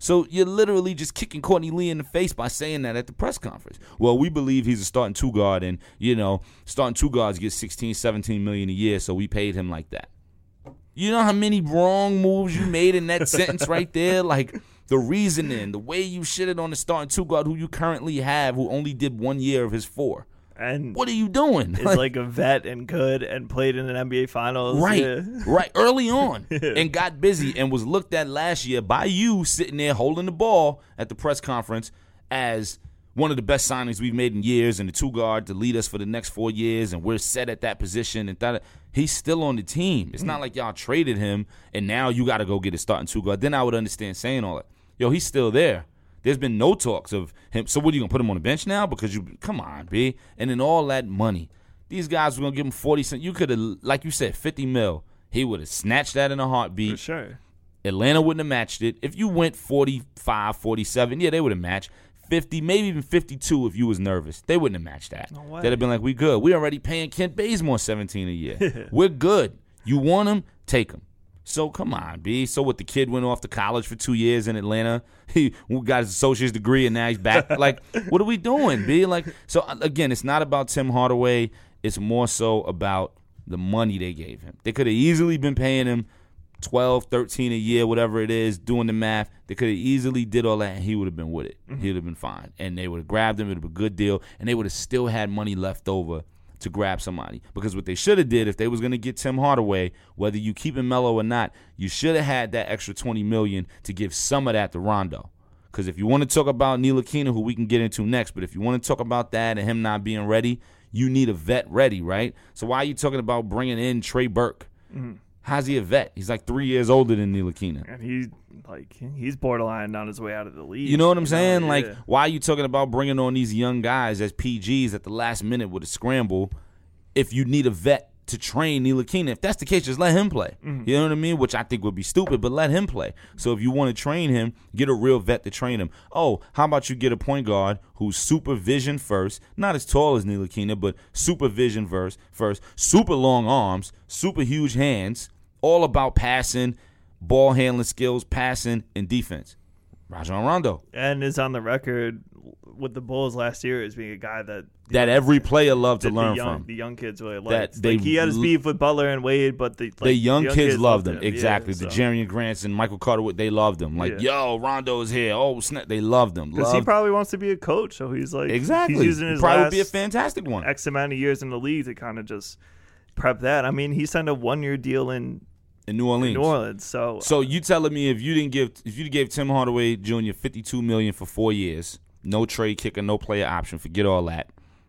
C: So you're literally just kicking Courtney Lee in the face by saying that at the press conference. Well, we believe he's a starting two guard, and, you know, starting two guards get sixteen, seventeen million a year, so we paid him like that. You know how many wrong moves you made in that sentence right there? Like, the reasoning, the way you shitted on the starting two guard who you currently have, who only did one year of his four.
B: And
C: what are you doing?
B: Is like, like a vet and good and played in an N B A Finals.
C: Right,
B: yeah.
C: right, early on. And got busy and was looked at last year by you sitting there holding the ball at the press conference as one of the best signings we've made in years and the two guard to lead us for the next four years and we're set at that position. And that he's still on the team. It's not like y'all traded him and now you got to go get a starting two guard. Then I would understand saying all that. Yo, he's still there. There's been no talks of him. So what, are you going to put him on the bench now? Because you, come on, B. And then all that money. These guys were going to give him forty cents. You could have, like you said, fifty mil. He would have snatched that in a heartbeat.
B: For sure.
C: Atlanta wouldn't have matched it. If you went forty-five, forty-seven, yeah, they would have matched. fifty, maybe even fifty-two if you was nervous. They wouldn't have matched that.
B: No way.
C: They'd have been like, we good. We already paying Kent Bazemore seventeen a year. We're good. You want him? Take him. So come on, B. So what, the kid went off to college for two years in Atlanta. He got his associate's degree and now he's back. Like, what are we doing, B? Like, so again, it's not about Tim Hardaway. It's more so about the money they gave him. They could have easily been paying him twelve, thirteen a year, whatever it is, doing the math. They could have easily did all that and he would have been with it. Mm-hmm. He would have been fine. And they would have grabbed him. It would have been a good deal. And they would have still had money left over to grab somebody. Because what they should have did if they was going to get Tim Hardaway, whether you keep him Melo or not, you should have had that extra twenty million dollars to give some of that to Rondo. Because if you want to talk about Ntilikina, who we can get into next, but if you want to talk about that and him not being ready, you need a vet ready, right? So why are you talking about bringing in Trey Burke? Mm-hmm. How's he a vet? He's like three years older than Ntilikina.
B: And he, like, he's borderline on his way out of the league.
C: You know what I'm
B: you
C: saying?
B: Know?
C: Like,
B: yeah.
C: Why are you talking about bringing on these young guys as P Gs at the last minute with a scramble if you need a vet to train Ntilikina? If that's the case, just let him play. Mm-hmm. You know what I mean? Which I think would be stupid, but let him play. So if you want to train him, get a real vet to train him. Oh, how about you get a point guard who's supervision first, not as tall as Ntilikina, but supervision first, first, super long arms, super huge hands, all about passing, ball handling skills, passing, and defense. Rajon Rondo.
B: And is on the record with the Bulls last year as being a guy that
C: that
B: know,
C: every player loved to
B: the
C: learn
B: young,
C: from.
B: The young kids really
C: that
B: liked.
C: They,
B: like he had his beef with Butler and Wade, but the, like,
C: the, young, the young kids, kids loved him. him. Exactly.
B: Yeah,
C: the
B: so.
C: Jerrion Grants and Michael Carter, they loved him. Like,
B: yeah.
C: yo, Rondo's here. Oh, snap. They loved him.
B: Because he probably wants to be a coach, so he's like,
C: exactly.
B: He's using his
C: he probably
B: last
C: would be a fantastic one.
B: X amount of years in the league to kind of just prep that. I mean, he signed a one-year deal in
C: in New Orleans.
B: In New Orleans. So,
C: so uh, you telling me if you didn't give if you gave Tim Hardaway Junior fifty-two million dollars for four years, no trade kicker, no player option, forget all that,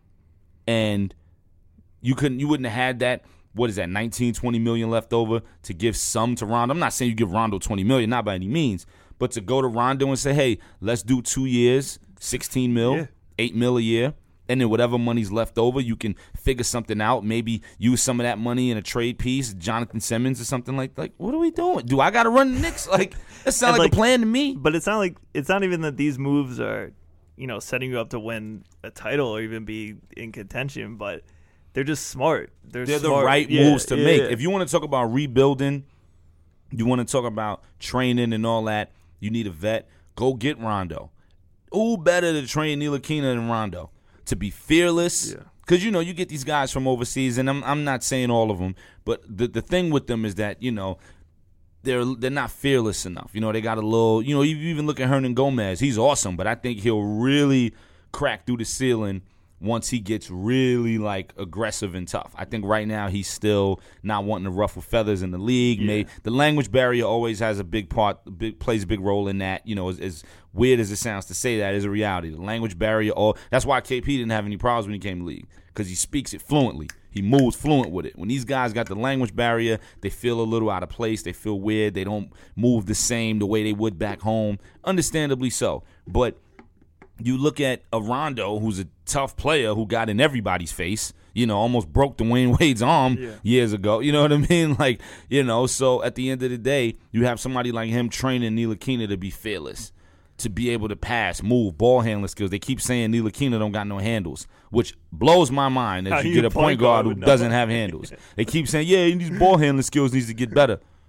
C: and you couldn't, you wouldn't have had that. What is that? nineteen, twenty million left over to give some to Rondo. I'm not saying you give Rondo twenty million, not by any means, but to go to Rondo and say, hey, let's do two years, sixteen mil,
B: yeah.
C: eight mil a year. And then whatever money's left over, you can figure something out. Maybe use some of that money in a trade piece, Jonathan Simmons or something like. Like, what are we doing? Do I got to run the Knicks? Like, that sounds like, like a plan to me.
B: But it's not like it's not even that these moves are, you know, setting you up to win a title or even be in contention. But they're just smart. They're,
C: they're
B: smart.
C: the right
B: yeah,
C: moves to
B: yeah,
C: make.
B: Yeah.
C: If you want to talk about rebuilding, you want to talk about training and all that. You need a vet. Go get Rondo. Who better to train Ntilikina than Rondo? To be fearless, because yeah. you know you get these guys from overseas, and I'm I'm not saying all of them, but the the thing with them is that you know they're they're not fearless enough. You know they got a little. You know you even look at Hernan Gomez, he's awesome, but I think he'll really crack through the ceiling once he gets really like aggressive and tough. I think right now he's still not wanting to ruffle feathers in the league. Yeah. May, the language barrier always has a big part, big, plays a big role in that. You know, as, as weird as it sounds to say that, is a reality. The language barrier, all that's why K P didn't have any problems when he came to the league, because he speaks it fluently. He moves fluent with it. When these guys got the language barrier, they feel a little out of place. They feel weird. They don't move the same the way they would back home. Understandably so. But you look at a Rondo, who's a tough player who got in everybody's face, you know, almost broke Dwayne Wade's arm yeah. years ago. You know what I mean? Like, you know, so at the end of the day, you have somebody like him training Ntilikina to be fearless, to be able to pass, move, ball handling skills. They keep saying Ntilikina don't got no handles, which blows my mind as you get a point guard who doesn't have handles. They keep saying, yeah, these ball handling skills needs to get better.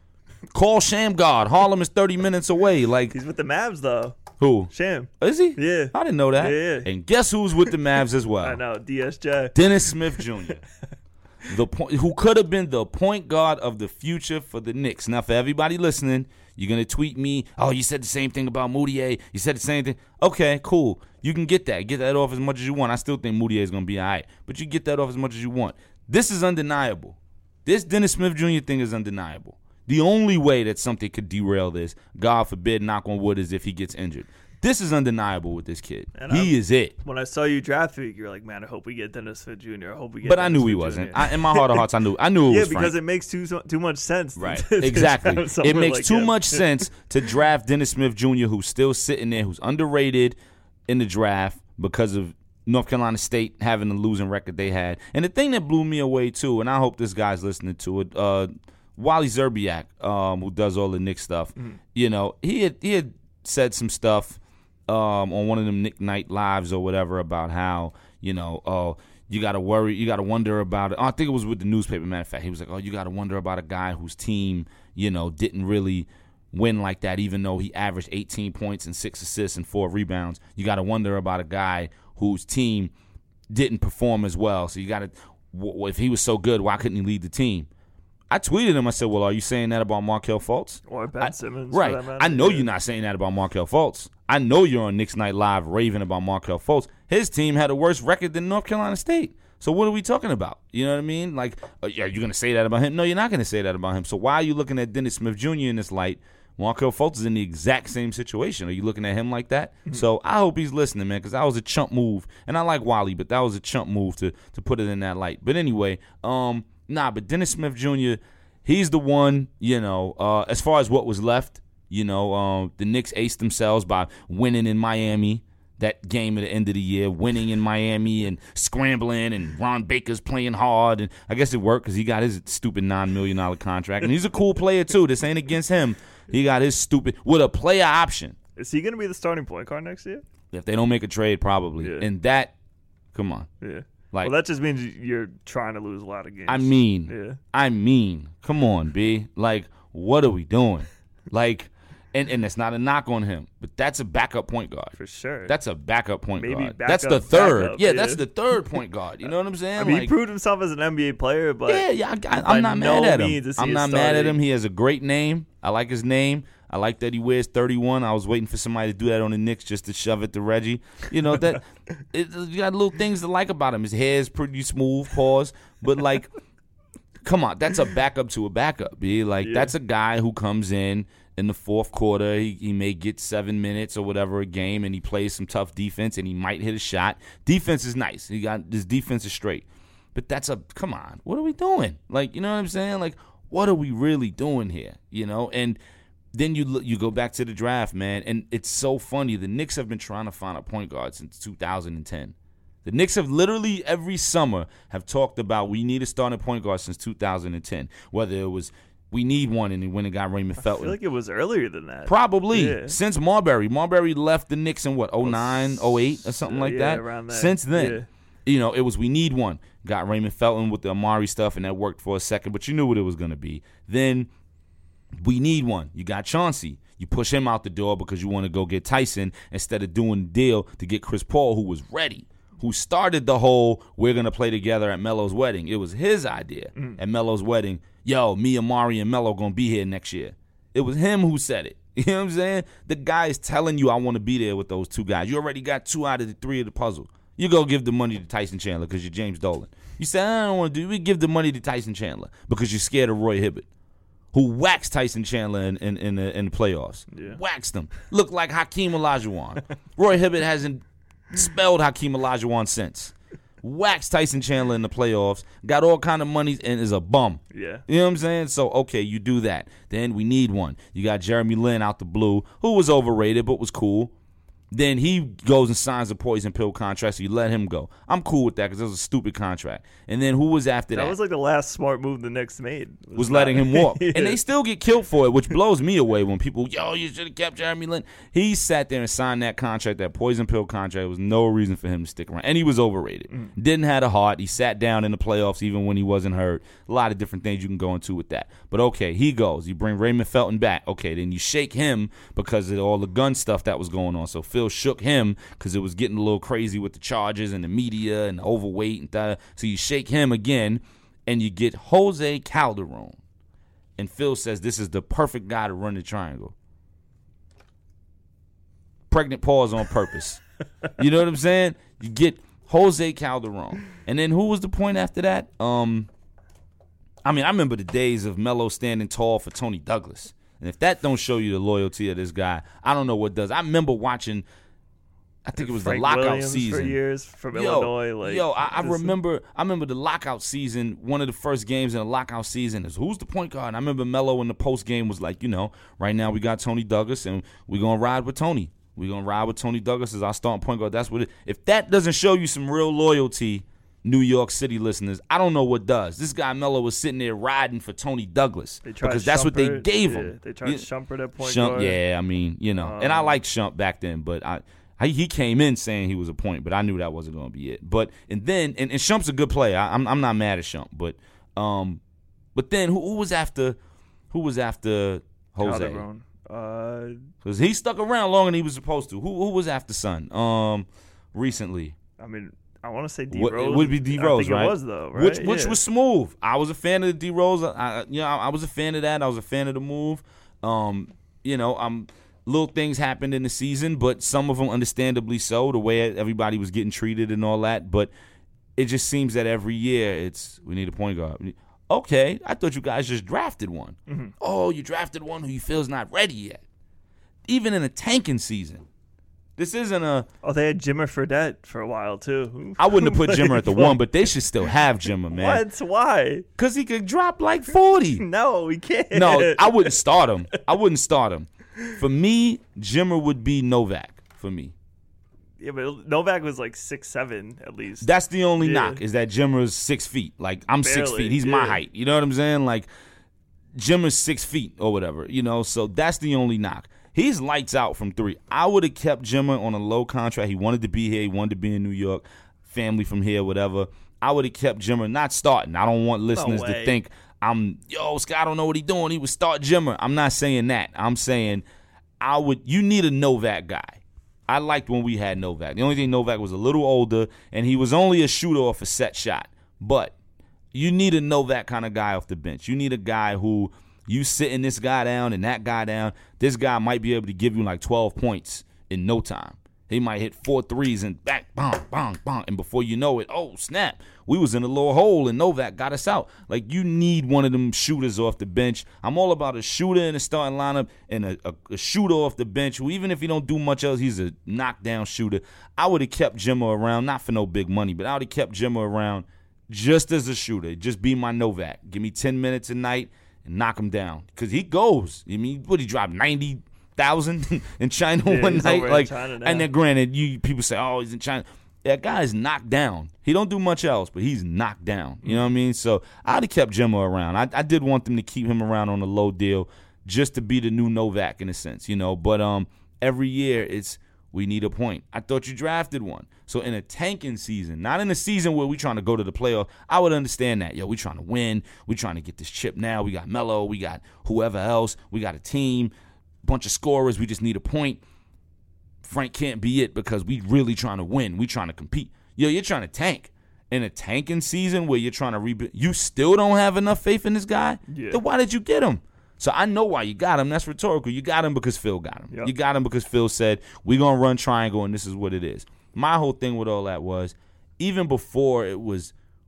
C: Call Shamgard. Harlem is thirty minutes away. Like
B: He's with the Mavs, though.
C: Who?
B: Sham.
C: Is he?
B: Yeah.
C: I didn't know that.
B: Yeah, yeah.
C: And guess who's with the Mavs as well?
B: I know, D S J.
C: Dennis Smith Junior The point, who could have been the point guard of the future for the Knicks. Now, for everybody listening, you're going to tweet me, oh, you said the same thing about Moutier. You said the same thing. Okay, cool. You can get that. Get that off as much as you want. I still think Moutier is going to be all right. But you get that off as much as you want. This is undeniable. This Dennis Smith Junior thing is undeniable. The only way that something could derail this, God forbid, knock on wood, is if he gets injured. This is undeniable with this kid. And he I'm, is it.
B: When I saw you draft week, you're like, man, I hope we get Dennis Smith Junior I hope we get.
C: But
B: Dennis
C: I knew
B: Smith
C: he wasn't. I, in my heart of hearts, I knew. I knew it
B: yeah,
C: was
B: because
C: Frank.
B: it makes too too much sense.
C: Right.
B: To, to
C: exactly. It makes
B: like
C: too
B: him.
C: much sense to draft Dennis Smith Junior, who's still sitting there, who's underrated in the draft because of North Carolina State having the losing record they had. And the thing that blew me away too, and I hope this guy's listening to it. Uh, Wally Zerbiak, um, who does all the Knicks stuff, mm-hmm. you know, he had he had said some stuff. Um, on one of them Nick Night lives or whatever about how, you know, oh, you got to worry, you got to wonder about it. Oh, I think it was with the newspaper, matter of fact. He was like, oh, you got to wonder about a guy whose team, you know, didn't really win like that, even though he averaged eighteen points and six assists and four rebounds. You got to wonder about a guy whose team didn't perform as well. So you got to, w- if he was so good, why couldn't he lead the team? I tweeted him. I said, well, are you saying that about Markelle Fultz?
B: Or Ben
C: I,
B: Simmons.
C: Right.
B: For that matter.
C: I know
B: yeah.
C: you're not saying that about Markelle Fultz. I know you're on Knicks Night Live raving about Markelle Fultz. His team had a worse record than North Carolina State. So what are we talking about? You know what I mean? Like, are you going to say that about him? No, you're not going to say that about him. So why are you looking at Dennis Smith Junior in this light? Markelle Fultz is in the exact same situation. Are you looking at him like that? Mm-hmm. So I hope he's listening, man, because that was a chump move. And I like Wally, but that was a chump move to to put it in that light. But anyway, um, nah, but Dennis Smith Junior, he's the one, you know, uh, as far as what was left, you know, um, the Knicks aced themselves by winning in Miami, that game at the end of the year, winning in Miami and scrambling, and Ron Baker's playing hard. And I guess it worked because he got his stupid nine million dollars contract. And he's a cool player, too. This ain't against him. He got his stupid – with a player option.
B: Is he going to be the starting point guard next year?
C: If they don't make a trade, probably.
B: Yeah.
C: And that – come on.
B: Yeah.
C: Like,
B: well, that just means you're trying to lose a lot of games.
C: I mean,
B: yeah.
C: I mean, come on, B. Like, what are we doing? Like, and, and it's not a knock on him, but that's a backup point guard.
B: For sure.
C: That's a backup point
B: Maybe
C: guard.
B: Backup,
C: that's the third.
B: backup,
C: yeah,
B: yeah,
C: that's the third point guard. You know what I'm saying?
B: I mean,
C: like,
B: he proved himself as an N B A player, but
C: yeah, yeah, I, I, I'm not
B: no
C: mad at him.
B: means is
C: I'm
B: he
C: not
B: is
C: mad at
B: starting.
C: him. He has a great name. I like his name. I like that he wears thirty-one. I was waiting for somebody to do that on the Knicks just to shove it to Reggie. You know, that it, you got little things to like about him. His hair is pretty smooth, pause. But, like, come on, that's a backup to a backup, B. Like,
B: Yeah.
C: that's a guy who comes in in the fourth quarter. He, he may get seven minutes or whatever a game, and he plays some tough defense, and he might hit a shot. Defense is nice. He got his defense is straight. But that's a, come on, what are we doing? Like, you know what I'm saying? Like, what are we really doing here? You know, and then you look, you go back to the draft, man, and it's so funny. The Knicks have been trying to find a point guard since two thousand ten. The Knicks have literally every summer have talked about we need a starting point guard since two thousand ten. Whether it was we need one, and when it got Raymond Felton.
B: I feel like it was earlier than that.
C: Probably.
B: Yeah. Since
C: Since Marbury. Marbury left the Knicks in what, oh nine, oh eight or something like
B: yeah,
C: that?
B: around there.
C: Since then.
B: Yeah.
C: You know, it was we need one. Got Raymond Felton with the Amari stuff, and that worked for a second, but you knew what it was going to be. Then we need one. You got Chauncey. You push him out the door because you want to go get Tyson instead of doing the deal to get Chris Paul, who was ready, who started the whole we're going to play together at Melo's wedding. It was his idea mm. at Melo's wedding. Yo, me, Amari, and Melo going to be here next year. It was him who said it. You know what I'm saying? The guy is telling you I want to be there with those two guys. You already got two out of the three of the puzzle. You go give the money to Tyson Chandler because you're James Dolan. You say, I don't want to do it. We give the money to Tyson Chandler because you're scared of Roy Hibbert, who waxed Tyson Chandler in, in, in, the, in the playoffs.
B: Yeah.
C: Waxed him. Looked like Hakeem Olajuwon. Roy Hibbert hasn't spelled Hakeem Olajuwon since. Waxed Tyson Chandler in the playoffs. Got all kind of money and is a bum.
B: Yeah.
C: You know what I'm saying? So, okay, you do that. Then we need one. You got Jeremy Lin out the blue, who was overrated but was cool. Then he goes and signs a poison pill contract, so you let him go. I'm cool with that because it was a stupid contract. And then who was after that?
B: That was like the last smart move the Knicks made.
C: Was, was letting him walk.
B: Yeah.
C: And they still get killed for it, which blows me away when people, yo, you should have kept Jeremy Lin. He sat there and signed that contract, that poison pill contract. There was no reason for him to stick around. And he was overrated. Mm. Didn't have a heart. He sat down in the playoffs even when he wasn't hurt. A lot of different things you can go into with that. But okay, he goes. You bring Raymond Felton back. Okay, then you shake him because of all the gun stuff that was going on. So Phil shook him because it was getting a little crazy with the charges and the media and the overweight and that. So you shake him again, and you get Jose Calderon. And Phil says this is the perfect guy to run the triangle. Pregnant pause on purpose. You know what I'm saying? You get Jose Calderon. And then who was the point after that? Um, I mean, I remember the days of Melo standing tall for Tony Douglas. And if that don't show you the loyalty of this guy, I don't know what does. I remember watching, I think it was
B: Frank
C: the lockout
B: Williams
C: season.
B: For years from
C: yo,
B: Illinois. Like,
C: yo, I, I remember I remember the lockout season, one of the first games in the lockout season is who's the point guard? And I remember Melo in the post game was like, you know, right now we got Tony Douglas and we're going to ride with Tony. We're going to ride with Tony Douglas as our starting point guard. That's what it If that doesn't show you some real loyalty, New York City listeners, I don't know what does. This guy Melo was sitting there riding for Tony Douglas because that's what they gave
B: yeah,
C: him.
B: They tried yeah. Shumpert at point
C: Shump,
B: guard.
C: Yeah, I mean, you know, um, and I liked Shump back then, but I, I he came in saying he was a point, but I knew that wasn't going to be it. But and then and, and Shump's a good player. I, I'm I'm not mad at Shump, but um, but then who, who was after who was after Jose?
B: Calderon. Uh,
C: because he stuck around longer than he was supposed to. Who who was after Son? Um, recently.
B: I mean. I want to say D
C: What,
B: Rose.
C: It would be D Rose,
B: I think
C: right?
B: It was though, right?
C: Which which
B: yeah.
C: was smooth. I was a fan of the D Rose. I, you know, I was a fan of that. I was a fan of the move. Um, you know, um, little things happened in the season, but some of them understandably so. The way everybody was getting treated and all that, but it just seems that every year it's we need a point guard. Okay, I thought you guys just drafted one. Mm-hmm. Oh, you drafted one who you feel is not ready yet, even in a tanking season. This isn't a...
B: Oh, they had Jimmer Fredette for a while, too.
C: I wouldn't have put Jimmer at the one, but they should still have Jimmer, man.
B: What? Why?
C: Because he could drop like forty.
B: No, he can't.
C: No, I wouldn't start him. I wouldn't start him. For me, Jimmer would be Novak, for me.
B: Yeah, but Novak was like six seven at least.
C: That's the only
B: yeah.
C: knock, is that Jimmer's six feet. Like, I'm
B: Barely,
C: six feet. He's
B: yeah.
C: my height. You know what I'm saying? Like, Jimmer's six feet or whatever, you know? So that's the only knock. He's lights out from three. I would have kept Jimmer on a low contract. He wanted to be here. He wanted to be in New York. Family from here, whatever. I would have kept Jimmer not starting. I don't want listeners
B: no
C: to think I'm, yo, Scott don't know what he's doing. He would start Jimmer. I'm not saying that. I'm saying I would. You need a Novak guy. I liked when we had Novak. The only thing, Novak was a little older, and he was only a shooter off a set shot. But you need a Novak kind of guy off the bench. You need a guy who – you sitting this guy down and that guy down, this guy might be able to give you like twelve points in no time. He might hit four threes and back, bang, bang, bang. And before you know it, oh, snap. We was in a little hole and Novak got us out. Like, you need one of them shooters off the bench. I'm all about a shooter in the starting lineup and a, a, a shooter off the bench who, even if he don't do much else, he's a knockdown shooter. I would have kept Jimmer around, not for no big money, but I would have kept Jimmer around just as a shooter. Just be my Novak. Give me ten minutes a night and knock him down, because he goes. I mean, what, he dropped ninety thousand in China
B: yeah,
C: one night, like,
B: China
C: and then granted, you people say, oh, he's in China. That guy is knocked down. He don't do much else, but he's knocked down. You know what I mean? So I'd have kept Jimmer around. I, I did want them to keep him around on a low deal, just to be the new Novak in a sense, you know. But um, every year it's we need a point. I thought you drafted one. So in a tanking season, not in a season where we trying to go to the playoff, I would understand that. Yo, we trying to win. We trying to get this chip now. We got Melo. We got whoever else. We got a team, bunch of scorers. We just need a point. Frank can't be it because we really trying to win. We trying to compete. Yo, you're trying to tank. In a tanking season where you're trying to rebuild, you still don't have enough faith in this guy?
B: Yeah.
C: Then why did you get him? So I know why you got him. That's rhetorical. You got him because Phil got him.
B: Yep.
C: You got him because Phil said, we're going to run triangle, and this is what it is. My whole thing with all that was, even before it was,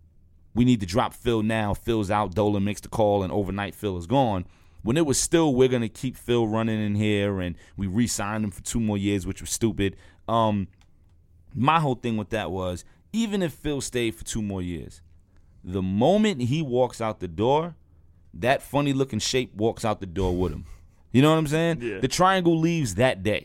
C: we need to drop Phil now, Phil's out, Dolan makes the call, and overnight Phil is gone. When it was still, we're going to keep Phil running in here, and we re-signed him for two more years, which was stupid. Um, my whole thing with that was, even if Phil stayed for two more years, the moment he walks out the door, that funny-looking shape walks out the door with him. You know what I'm saying?
B: Yeah.
C: The triangle leaves that day.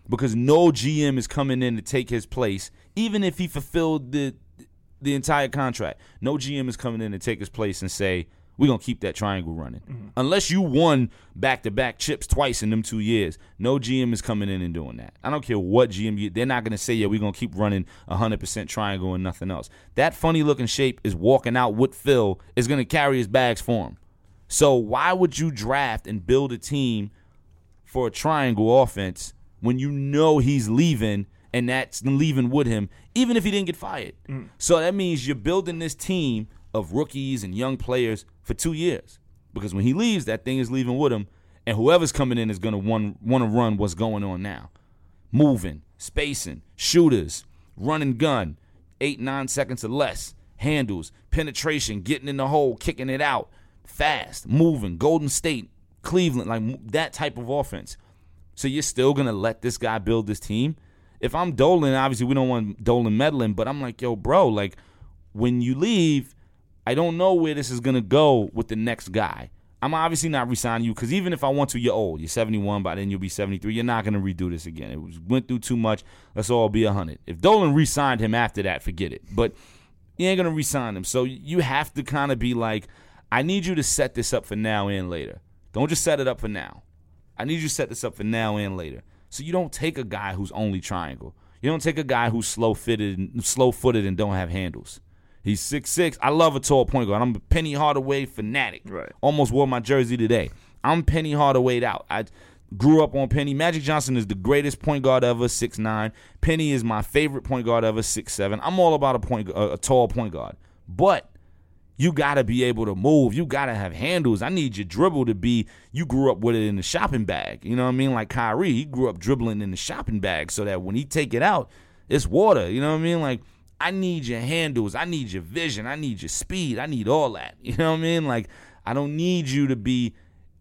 C: because no G M is coming in to take his place, even if he fulfilled the the entire contract. No G M is coming in to take his place and say, we're going to keep that triangle running. Mm-hmm. Unless you won back-to-back chips twice in them two years, no G M is coming in and doing that. I don't care what G M you – they're not going to say, yeah, we're going to keep running one hundred percent triangle and nothing else. That funny-looking shape is walking out with Phil is going to carry his bags for him. So why would you draft and build a team for a triangle offense when you know he's leaving and that's leaving with him, even if he didn't get fired? Mm. So that means you're building this team of rookies and young players for two years. Because when he leaves, that thing is leaving with him, and whoever's coming in is going to want to run what's going on now. Moving, spacing, shooters, run and gun, eight, nine seconds or less, handles, penetration, getting in the hole, kicking it out, fast, moving, Golden State, Cleveland, like that type of offense. So you're still going to let this guy build this team? If I'm Dolan, obviously we don't want Dolan meddling, but I'm like, yo, bro, like when you leave, I don't know where this is going to go with the next guy. I'm obviously not re-signing you because even if I want to, you're old. You're seventy-one, by then you'll be seventy-three. You're not going to redo this again. It was, went through too much. Let's all be one hundred. If Dolan re-signed him after that, forget it. But you ain't going to re-sign him. So you have to kind of be like, I need you to set this up for now and later. Don't just set it up for now. I need you to set this up for now and later. So you don't take a guy who's only triangle. You don't take a guy who's slow-footed, slow-footed and don't have handles. He's six six. I love a tall point guard. I'm a Penny Hardaway fanatic.
B: Right.
C: Almost wore my jersey today. I'm Penny Hardaway'd out. I grew up on Penny. Magic Johnson is the greatest point guard ever, six nine. Penny is my favorite point guard ever, six seven. I'm all about a point, a, a tall point guard. But you got to be able to move. You got to have handles. I need your dribble to be, you grew up with it in the shopping bag. You know what I mean? Like Kyrie, he grew up dribbling in the shopping bag so that when he take it out, it's water. You know what I mean? Like, I need your handles. I need your vision. I need your speed. I need all that. You know what I mean? Like, I don't need you to be,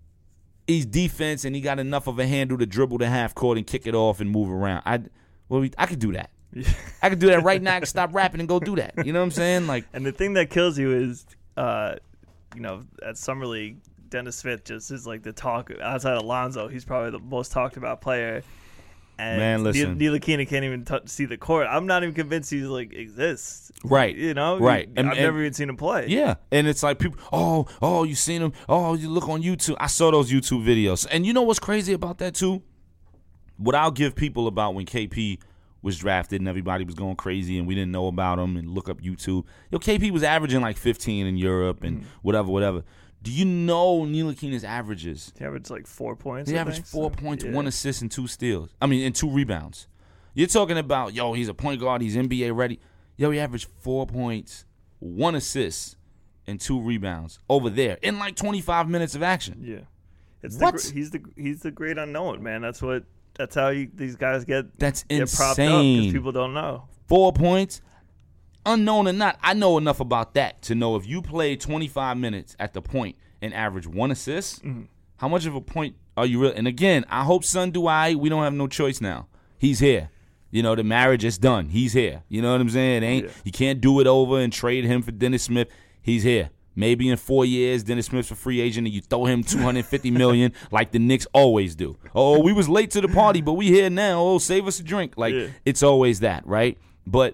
C: he's defense and he got enough of a handle to dribble the half court and kick it off and move around. I, well, I could do that. I could do that right now. I could stop rapping and go do that. You know what I'm saying? Like,
B: and the thing that kills you is, uh, you know, at Summer League, Dennis Smith just is like the talk outside of Lonzo. He's probably the most talked about player. And
C: man, listen,
B: Ntilikina can't even t- see the court. I'm not even convinced he's like exists.
C: Right.
B: You know.
C: Right.
B: I've
C: and,
B: never
C: and,
B: even seen him play.
C: Yeah, and it's like people. Oh, oh, you seen him? Oh, you look on YouTube. I saw those YouTube videos, and you know what's crazy about that too? What I'll give people about when K P was drafted and everybody was going crazy and we didn't know about him and look up YouTube. Yo, K P was averaging like fifteen in Europe and mm-hmm. whatever, whatever. Do you know Ntilikina's averages?
B: He averaged like four points.
C: He
B: I
C: averaged
B: think,
C: four
B: so.
C: points,
B: yeah.
C: one assist, and two steals. I mean, and two rebounds. You're talking about, yo, he's a point guard, he's N B A ready. Yo, he averaged four points, one assist, and two rebounds over there in like twenty-five minutes of action.
B: Yeah, it's
C: what?
B: The, he's the he's the great unknown, man. That's what. That's how you, these guys get.
C: That's
B: get
C: insane.
B: Propped up because people don't know.
C: Four points. Unknown or not, I know enough about that to know if you play twenty-five minutes at the point and average one assist, mm-hmm. how much of a point are you really? And again, I hope Son do I. We don't have no choice now. He's here. You know, the marriage is done. He's here. You know what I'm saying? It ain't yeah. You can't do it over and trade him for Dennis Smith. He's here. Maybe in four years, Dennis Smith's a free agent and you throw him two hundred fifty million dollars like the Knicks always do. Oh, we was late to the party, but we here now. Oh, save us a drink. Like, yeah. It's always that, right? But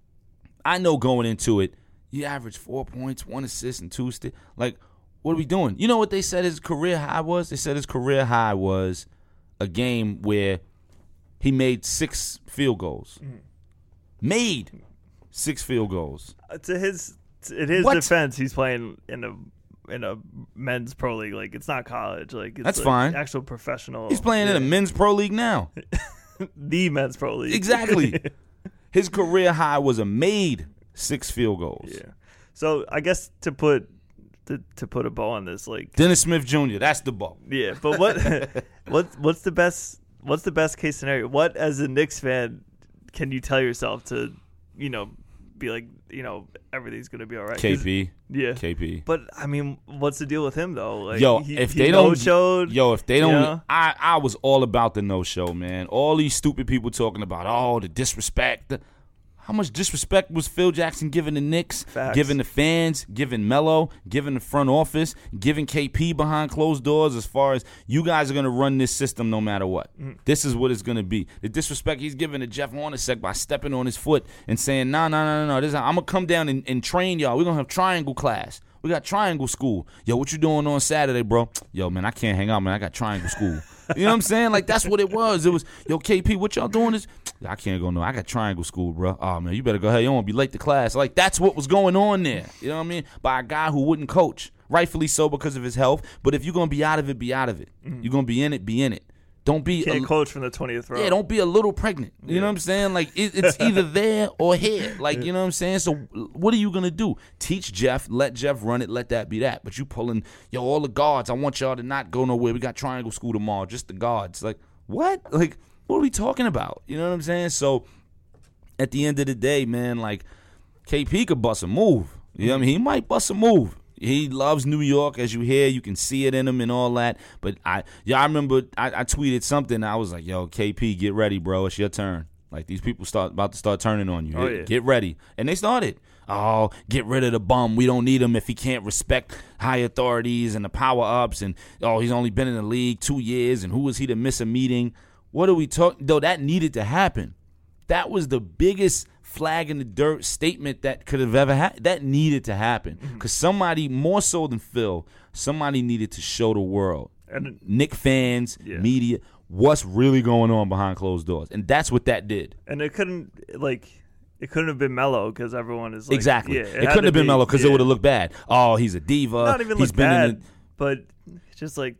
C: I know going into it, you average four points, one assist, and two steals. Like, what are we doing? You know what they said his career high was? They said his career high was a game where he made six field goals. Mm. Made six field goals.
B: Uh, to his in his what? defense, he's playing in a in a men's pro league. Like, it's not college. Like, it's
C: that's
B: like
C: fine.
B: Actual professional.
C: He's playing yeah. in a men's pro league now.
B: The men's pro league.
C: Exactly. His career high was a made six field goals.
B: Yeah. So I guess to put to, to put a bow on this, like
C: Dennis Smith Junior That's the bow.
B: Yeah, but what what what's the best what's the best case scenario? What, as a Knicks fan, can you tell yourself to, you know, be like, you know, everything's gonna be all right?
C: K P.
B: Yeah.
C: K P.
B: But I mean, what's the deal with him though? Like,
C: yo,
B: he,
C: if
B: he
C: they don't
B: no-showed,
C: yo, if they don't,
B: you know?
C: I I was all about the no show, man. All these stupid people talking about, oh, the disrespect. How much disrespect was Phil Jackson giving the Knicks,
B: Facts.
C: giving the fans, giving Melo, giving the front office, giving K P behind closed doors as far as you guys are going to run this system no matter what. Mm. This is what it's going to be. The disrespect he's giving to Jeff Hornacek by stepping on his foot and saying, no, no, no, no, no, I'm going to come down and, and train y'all. We're going to have triangle class. We got triangle school. Yo, what you doing on Saturday, bro? Yo, man, I can't hang out, man. I got triangle school. You know what I'm saying? Like, that's what it was. It was, yo, K P, what y'all doing is, I can't go no. I got triangle school, bro. Oh, man, you better go ahead. You don't want to be late to class. Like, that's what was going on there. You know what I mean? By a guy who wouldn't coach. Rightfully so because of his health. But if you're going to be out of it, be out of it. Mm-hmm. You're going to be in it, be in it. Don't be
B: Can't
C: a,
B: coach from the twentieth row.
C: Yeah, don't be a little pregnant. You yeah. know what I'm saying? Like, it, it's either there or here. Like, you know what I'm saying? So what are you going to do? Teach Jeff, let Jeff run it, let that be that. But you pulling, yo, all the guards, I want y'all to not go nowhere. We got triangle school tomorrow, just the guards. Like, what? Like, what are we talking about? You know what I'm saying? So at the end of the day, man, like, K P could bust a move. You know what I mean? He might bust a move. He loves New York, as you hear. You can see it in him and all that. But I, yeah, I remember I, I tweeted something. I was like, "Yo, K P, get ready, bro. It's your turn. Like these people start about to start turning on you.
B: Oh, yeah.
C: Get ready." And they started. Oh, get rid of the bum. We don't need him if he can't respect high authorities and the power ups. And oh, he's only been in the league two years. And who was he to miss a meeting? What are we talking? Though that needed to happen. That was the biggest flag in the dirt statement that could have ever happened. That needed to happen because mm-hmm. somebody, more so than Phil, somebody needed to show the world, and Knick fans, yeah. media, what's really going on behind closed doors, and that's what that did.
B: And it couldn't like it couldn't have been Melo because everyone is like,
C: exactly.
B: Yeah,
C: it, it couldn't have been be, Melo because yeah. it would have looked bad. Oh, he's a diva.
B: Not even
C: he's
B: look
C: been
B: bad,
C: in a,
B: but just like.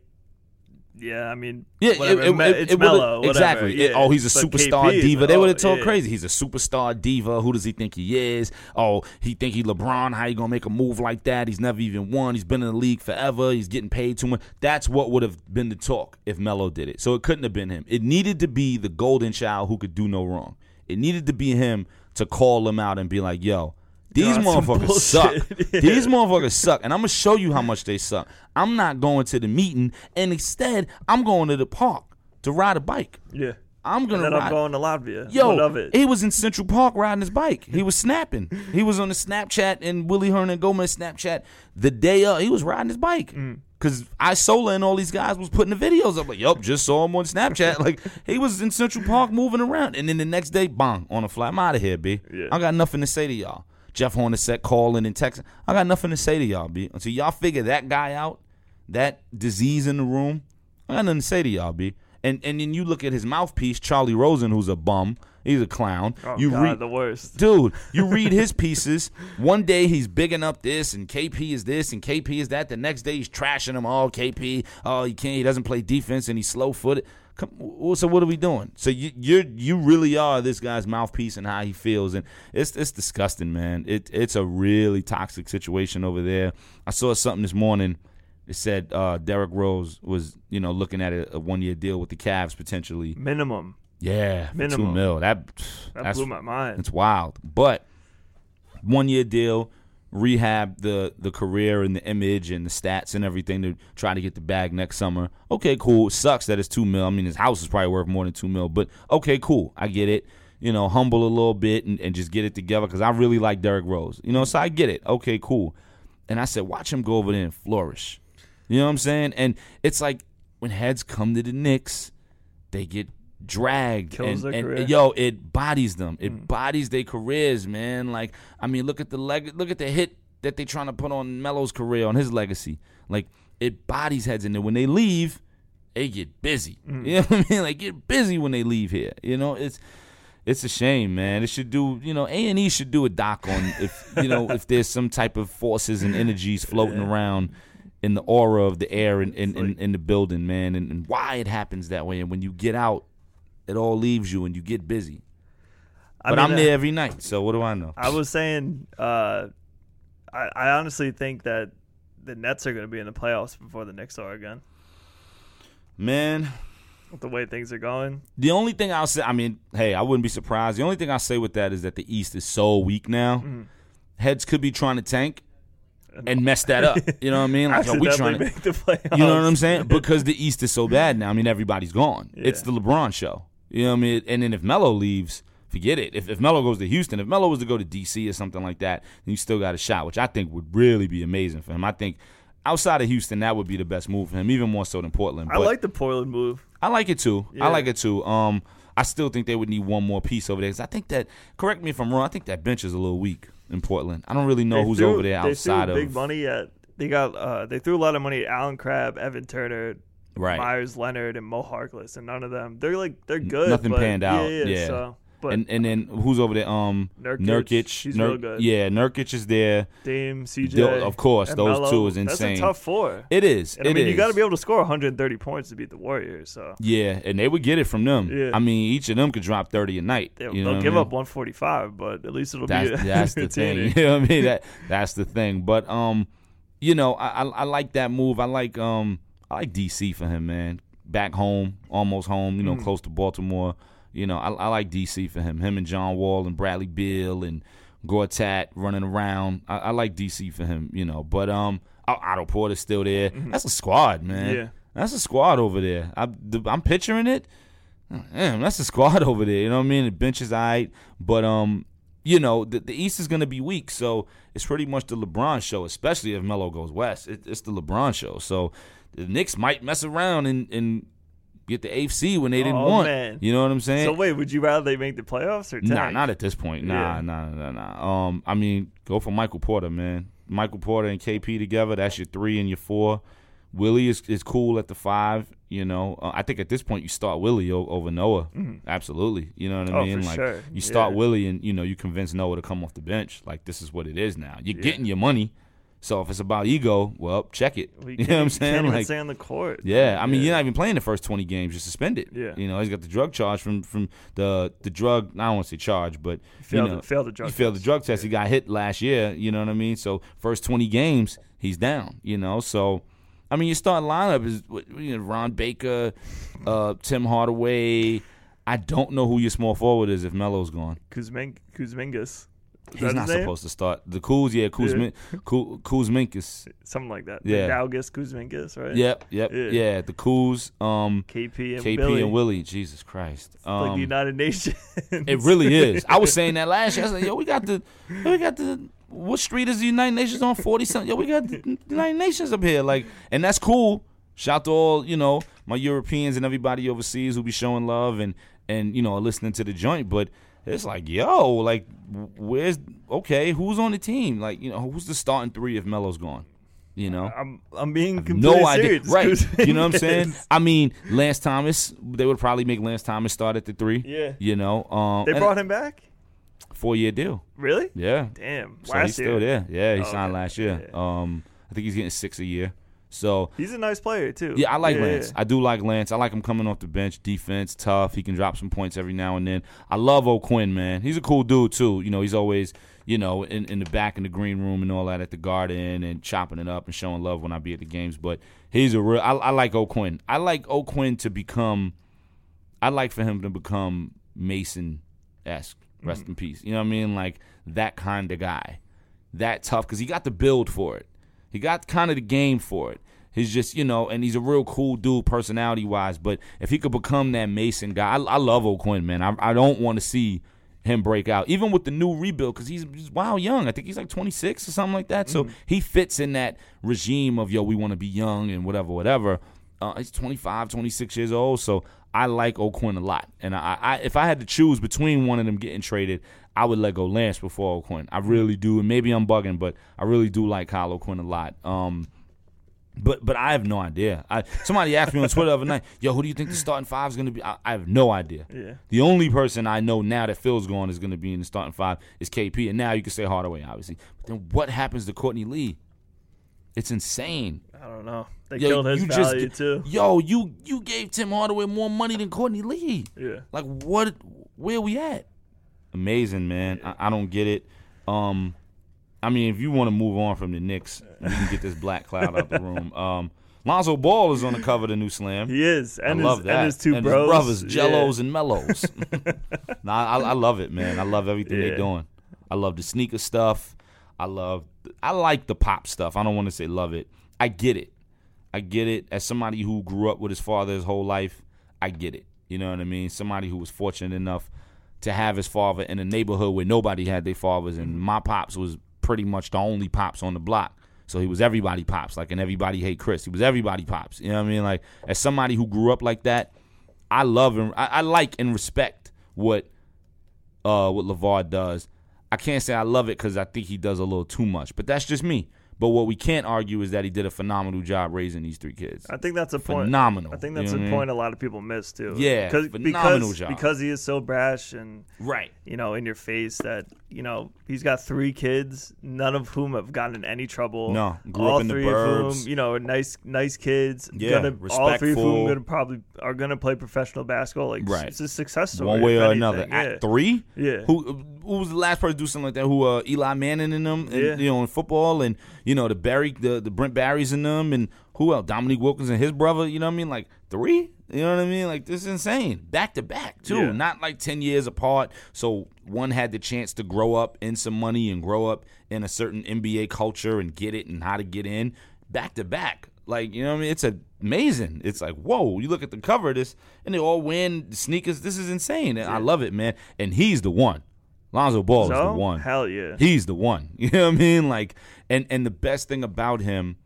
B: Yeah, I mean,
C: yeah,
B: whatever.
C: it, it,
B: it's
C: it
B: Melo,
C: exactly.
B: Yeah.
C: It, oh, he's a
B: but
C: superstar
B: K P
C: diva.
B: Is,
C: they would have
B: oh,
C: talked
B: yeah.
C: crazy. He's a superstar diva. Who does he think he is? Oh, he think he LeBron. How you gonna make a move like that? He's never even won. He's been in the league forever. He's getting paid too much. That's what would have been the talk if Melo did it. So it couldn't have been him. It needed to be the golden child who could do no wrong. It needed to be him to call him out and be like, yo, these God, motherfuckers suck. Yeah. These motherfuckers suck. And I'm going to show you how much they suck. I'm not going to the meeting. And instead, I'm going to the park to ride a bike.
B: Yeah.
C: I'm going
B: to
C: ride.
B: I'm going to Latvia.
C: Yo,
B: of it.
C: he was in Central Park riding his bike. He was snapping. He was on the Snapchat and Willie Hernan Gomez Snapchat the day of. He was riding his bike. Mm. Because Isola and all these guys was putting the videos up. Like, yup, just saw him on Snapchat. Like, he was in Central Park moving around. And then the next day, bang, on a flight. I'm out of here, B.
B: Yeah.
C: I got nothing to say to y'all. Jeff Hornacek calling and texting. I got nothing to say to y'all, B. Until y'all figure that guy out, that disease in the room, I got nothing to say to y'all, B. And and then you look at his mouthpiece, Charlie Rosen, who's a bum. He's a clown.
B: Oh,
C: you
B: God,
C: read,
B: the worst.
C: Dude, you read his pieces. One day he's bigging up this, and K P is this, and K P is that. The next day he's trashing him. Oh, K P, oh, he can't. He doesn't play defense, and he's slow-footed. Come, so what are we doing? So you you you really are this guy's mouthpiece and how he feels, and it's it's disgusting, man. It it's a really toxic situation over there. I saw something this morning. It said uh, Derrick Rose was you know looking at a, a one year deal with the Cavs potentially
B: minimum.
C: Yeah,
B: minimum
C: two mil. That
B: that
C: that's,
B: blew my mind.
C: It's wild, but one year deal. Rehab the the career and the image and the stats and everything to try to get the bag next summer. Okay, cool. Sucks that it's two mil. I mean, his house is probably worth more than two mil, but okay, cool. I get it. You know, humble a little bit and, and just get it together because I really like Derrick Rose. You know, so I get it. Okay, cool. And I said, watch him go over there and flourish. You know what I'm saying? And it's like when heads come to the Knicks, they get dragged
B: Kills
C: and,
B: their
C: and,
B: career.
C: and yo it bodies them it
B: mm.
C: bodies their careers, man. Like, I mean, look at the leg look at the hit that they trying to put on Melo's career, on his legacy. Like, it bodies heads, and then when they leave, they get busy. mm. You know what I mean? Like, get busy when they leave here. You know, it's it's a shame, man. It should do, you know, A and E should do a doc on if you know if there's some type of forces and energies floating yeah. around in the aura of the air in, in, like, in, in the building, man, and, and why it happens that way. And when you get out, it all leaves you and you get busy.
B: I
C: but
B: mean,
C: I'm there every night, so what do I know?
B: I was saying, uh, I, I honestly think that the Nets are going to be in the playoffs before the Knicks are again.
C: Man.
B: With the way things are going.
C: The only thing I'll say, I mean, hey, I wouldn't be surprised. The only thing I'll say with that is that the East is so weak now. Mm-hmm. Heads could be trying to tank and mess that up. You know what I mean? Like, are we trying to
B: make the playoffs?
C: You know what I'm saying? Because the East is so bad now. I mean, everybody's gone.
B: Yeah.
C: It's the LeBron show. You know what I mean? And then if Melo leaves, forget it. If if Melo goes to Houston, if Melo was to go to D C or something like that, then you still got a shot, which I think would really be amazing for him. I think outside of Houston, that would be the best move for him, even more so than Portland.
B: I
C: But
B: like the Portland move.
C: I like it too.
B: Yeah.
C: I like it too. Um, I still think they would need one more piece over there. 'Cause I think that, correct me if I'm wrong, I think that bench is a little weak in Portland. I don't really know
B: They
C: who's
B: threw-
C: over there
B: they
C: outside
B: threw
C: of
B: big money at. They got. Uh, they threw a lot of money at Alan Crabb, Evan Turner,
C: right.
B: Myers Leonard, and Mo Harkless, and none of them. They're like they're good.
C: Nothing
B: but,
C: panned out.
B: Yeah, yeah.
C: Yeah.
B: So, but
C: and and then who's over there? Um,
B: Nurkic.
C: Nurkic.
B: He's
C: Nur-
B: real good.
C: Yeah, Nurkic is there.
B: Dame, C J,
C: They'll- of course,
B: and
C: those
B: Melo.
C: two is insane.
B: That's a tough four.
C: It is.
B: And I
C: it
B: mean,
C: is.
B: you got to be able to score one hundred thirty points to beat the Warriors. So
C: Yeah, and they would get it from them.
B: Yeah.
C: I mean, each of them could drop thirty a night.
B: they'll,
C: you know
B: they'll
C: what
B: give
C: I mean?
B: up one forty-five, but at least it'll
C: That's
B: be.
C: that's the thing.
B: entertaining.
C: You know what I mean? That that's the thing. But um, you know, I, I I like that move. I like um I like D C for him, man. Back home, almost home. You know,
B: Mm.
C: close to Baltimore. You know, I, I like D C for him. Him and John Wall and Bradley Beal and Gortat running around. I, I like D C for him. You know, but um, Otto Porter's still there.
B: Mhm.
C: That's a squad, man.
B: Yeah.
C: That's a squad over there. I, the, I'm picturing it. Damn, that's a squad over there. You know what I mean? The bench is all right. But, um, you know, the, the East is going to be weak. So it's pretty much the LeBron show, especially if Melo goes west. It, it's the LeBron show. So the Knicks might mess around and, and get the eighth seed when they didn't
B: Oh,
C: want.
B: man.
C: You know what I'm saying?
B: So wait, would you rather they make the playoffs or tank?
C: Nah, not at this point. Nah,
B: Yeah.
C: nah, nah, nah. Um, I mean, go for Michael Porter, man. Michael Porter and K P together, that's your three and your four. Willie is is cool at the five. You know, uh, I think at this point you start Willie o- over Noah.
B: Mhm.
C: Absolutely. You know what I
B: Oh,
C: mean?
B: for
C: like
B: sure.
C: you start
B: Yeah.
C: Willie, and you know you convince Noah to come off the bench. Like this is what it is now. You're
B: Yeah.
C: getting your money. So if it's about ego, well, check it.
B: Well,
C: you
B: can't
C: know what I'm
B: even-
C: saying?
B: Can't even
C: Like,
B: stay on the court.
C: yeah, I mean,
B: Yeah.
C: you're not even playing the first twenty games. You're suspended.
B: Yeah.
C: You know, he's got the drug charge from from the the drug. I don't want to say charge, but
B: Failed,
C: you know,
B: the, failed the drug
C: he failed the
B: test.
C: drug test. He got hit last year. You know what I mean? So first twenty games, he's down. You know, so I mean, your starting lineup is what, you know, Ron Baker, uh, Tim Hardaway. I don't know who your small forward is if Melo's gone.
B: Kuzmin- Kuzmingus. Is
C: He's
B: that
C: not
B: his name?
C: supposed to start. The Kuz, yeah, Kuzmin, Kuz, Kuzminkus.
B: Something like that.
C: Yeah.
B: Daugus Kuzmingus, right?
C: Yep, yep,
B: Yeah.
C: yeah. The Kuz, um,
B: K P and
C: K P
B: Billy.
C: and Willie. Jesus Christ.
B: It's like
C: Um,
B: the United Nations.
C: It really is. I was saying that last year. I was like, yo, we got the, we got the, what street is the United Nations on? forty something. Yo, we got the United Nations up here. Like, and that's cool. Shout to all, you know, my Europeans and everybody overseas who be showing love and, and you know, listening to the joint. But it's like, yo, like, where's, okay, who's on the team? Like, you know, who's the starting three if Melo's gone? You know?
B: I'm I'm being completely
C: No idea.
B: serious.
C: Right. You know what I'm saying?
B: Kuzmingus.
C: I mean, Lance Thomas, they would probably make Lance Thomas start at the three.
B: Yeah.
C: You know? Um,
B: They
C: and
B: brought him back?
C: four-year deal.
B: Really?
C: Yeah.
B: Damn.
C: So
B: Last
C: he's
B: year.
C: still there. Yeah, he
B: Oh,
C: signed
B: okay.
C: last year.
B: Yeah.
C: Um, I think he's getting six a year. So
B: He's a nice player too.
C: yeah, I like
B: Yeah,
C: Lance.
B: yeah.
C: I do like Lance. I like him coming off the bench, defense, tough. He can drop some points every now and then. I love O'Quinn, man. He's a cool dude too. You know, he's always, you know, in, in the back in the green room and all that at the Garden and chopping it up and showing love when I be at the games. But he's a real. I, I like O'Quinn. I like O'Quinn to become. I like for him to become Mason-esque. Rest
B: Mm-hmm.
C: in peace. You know what I mean? Like that kind of guy, that tough because he got the build for it. He got kind of the game for it. He's just, you know, and he's a real cool dude personality-wise. But if he could become that Mason guy, I, I love O'Quinn, man. I, I don't want to see him break out, even with the new rebuild, because he's, he's wild young. I think he's like twenty-six or something like that. So
B: Mhm.
C: he fits in that regime of, yo, we want to be young and whatever, whatever. Uh, he's twenty-five, twenty-six years old, so I like O'Quinn a lot. And I, I, if I had to choose between one of them getting traded, I would let go Lance before O'Quinn. I really do, and maybe I'm bugging, but I really do like Kyle O'Quinn a lot. Um, but but I have no idea. I, somebody asked me on Twitter the other night, yo, who do you think the starting five is going to be? I, I have no idea.
B: Yeah.
C: The only person I know now that Phil's gone is going to be in the starting five is K P, and now you can say Hardaway, obviously. But then what happens to Courtney Lee? It's insane.
B: I don't know. They
C: Yo,
B: killed his
C: you
B: value
C: just,
B: too.
C: Yo, you you gave Tim Hardaway more money than Courtney Lee.
B: Yeah.
C: Like what? Where we at? Amazing, man. I, I don't get it. Um, I mean, if you want to move on from the Knicks, we can get this black cloud out the room. Um, Lonzo Ball is on the cover of the new Slam.
B: He is. And
C: I
B: his,
C: love that.
B: And his two
C: and
B: bros.
C: his brothers,
B: Yeah.
C: Jellos and Mellos. nah, I, I love it, man. I love everything
B: Yeah.
C: they're doing. I love the sneaker stuff. I love. I like the pop stuff. I don't want to say love it. I get it. I get it. As somebody who grew up with his father his whole life, I get it. You know what I mean? Somebody who was fortunate enough to have his father in a neighborhood where nobody had their fathers, and my pops was pretty much the only pops on the block. So he was everybody pops, like, and everybody hate Chris. He was everybody pops. You know what I mean? Like, as somebody who grew up like that, I love and I, I like and respect what uh, what LeVar does. I can't say I love it because I think he does a little too much, but that's just me. But what we can't argue is that he did a phenomenal job raising these three kids.
B: I think that's a point.
C: Phenomenal.
B: I think that's
C: you know
B: a
C: what
B: point
C: I mean?
B: a lot of people miss too.
C: Yeah,
B: Cause,
C: phenomenal
B: because,
C: job.
B: Because he is so brash and
C: right,
B: you know, in your face that, you know, he's got three kids, none of whom have gotten in any trouble.
C: No, grew
B: all
C: up in the
B: three
C: burbs.
B: of whom, you know, nice, nice kids.
C: Yeah,
B: gonna,
C: respectful.
B: All three of whom gonna probably are gonna play professional basketball. Like,
C: right.
B: It's a success story.
C: One way or
B: anything.
C: another.
B: Yeah.
C: At three,
B: yeah.
C: Who who was the last person to do something like that? Who uh, Eli Manning and them, and,
B: yeah.
C: you know, in football, and you know the Barry, the the Brent Barrys and them, and who else? Dominique Wilkins and his brother. You know what I mean? Like three. You know what I mean? Like, this is insane. Back to back, too.
B: Yeah.
C: Not like ten years apart. So one had the chance to grow up in some money and grow up in a certain N B A culture and get it and how to get in. Back to back. Like, you know what I mean? It's amazing. It's like, whoa, you look at the cover of this, and they all wearing sneakers. This is insane. And
B: yeah.
C: I love it, man. And he's the one. Lonzo Ball
B: so?
C: is the one.
B: Hell yeah.
C: He's the one. You know what I mean? Like, and, and the best thing about him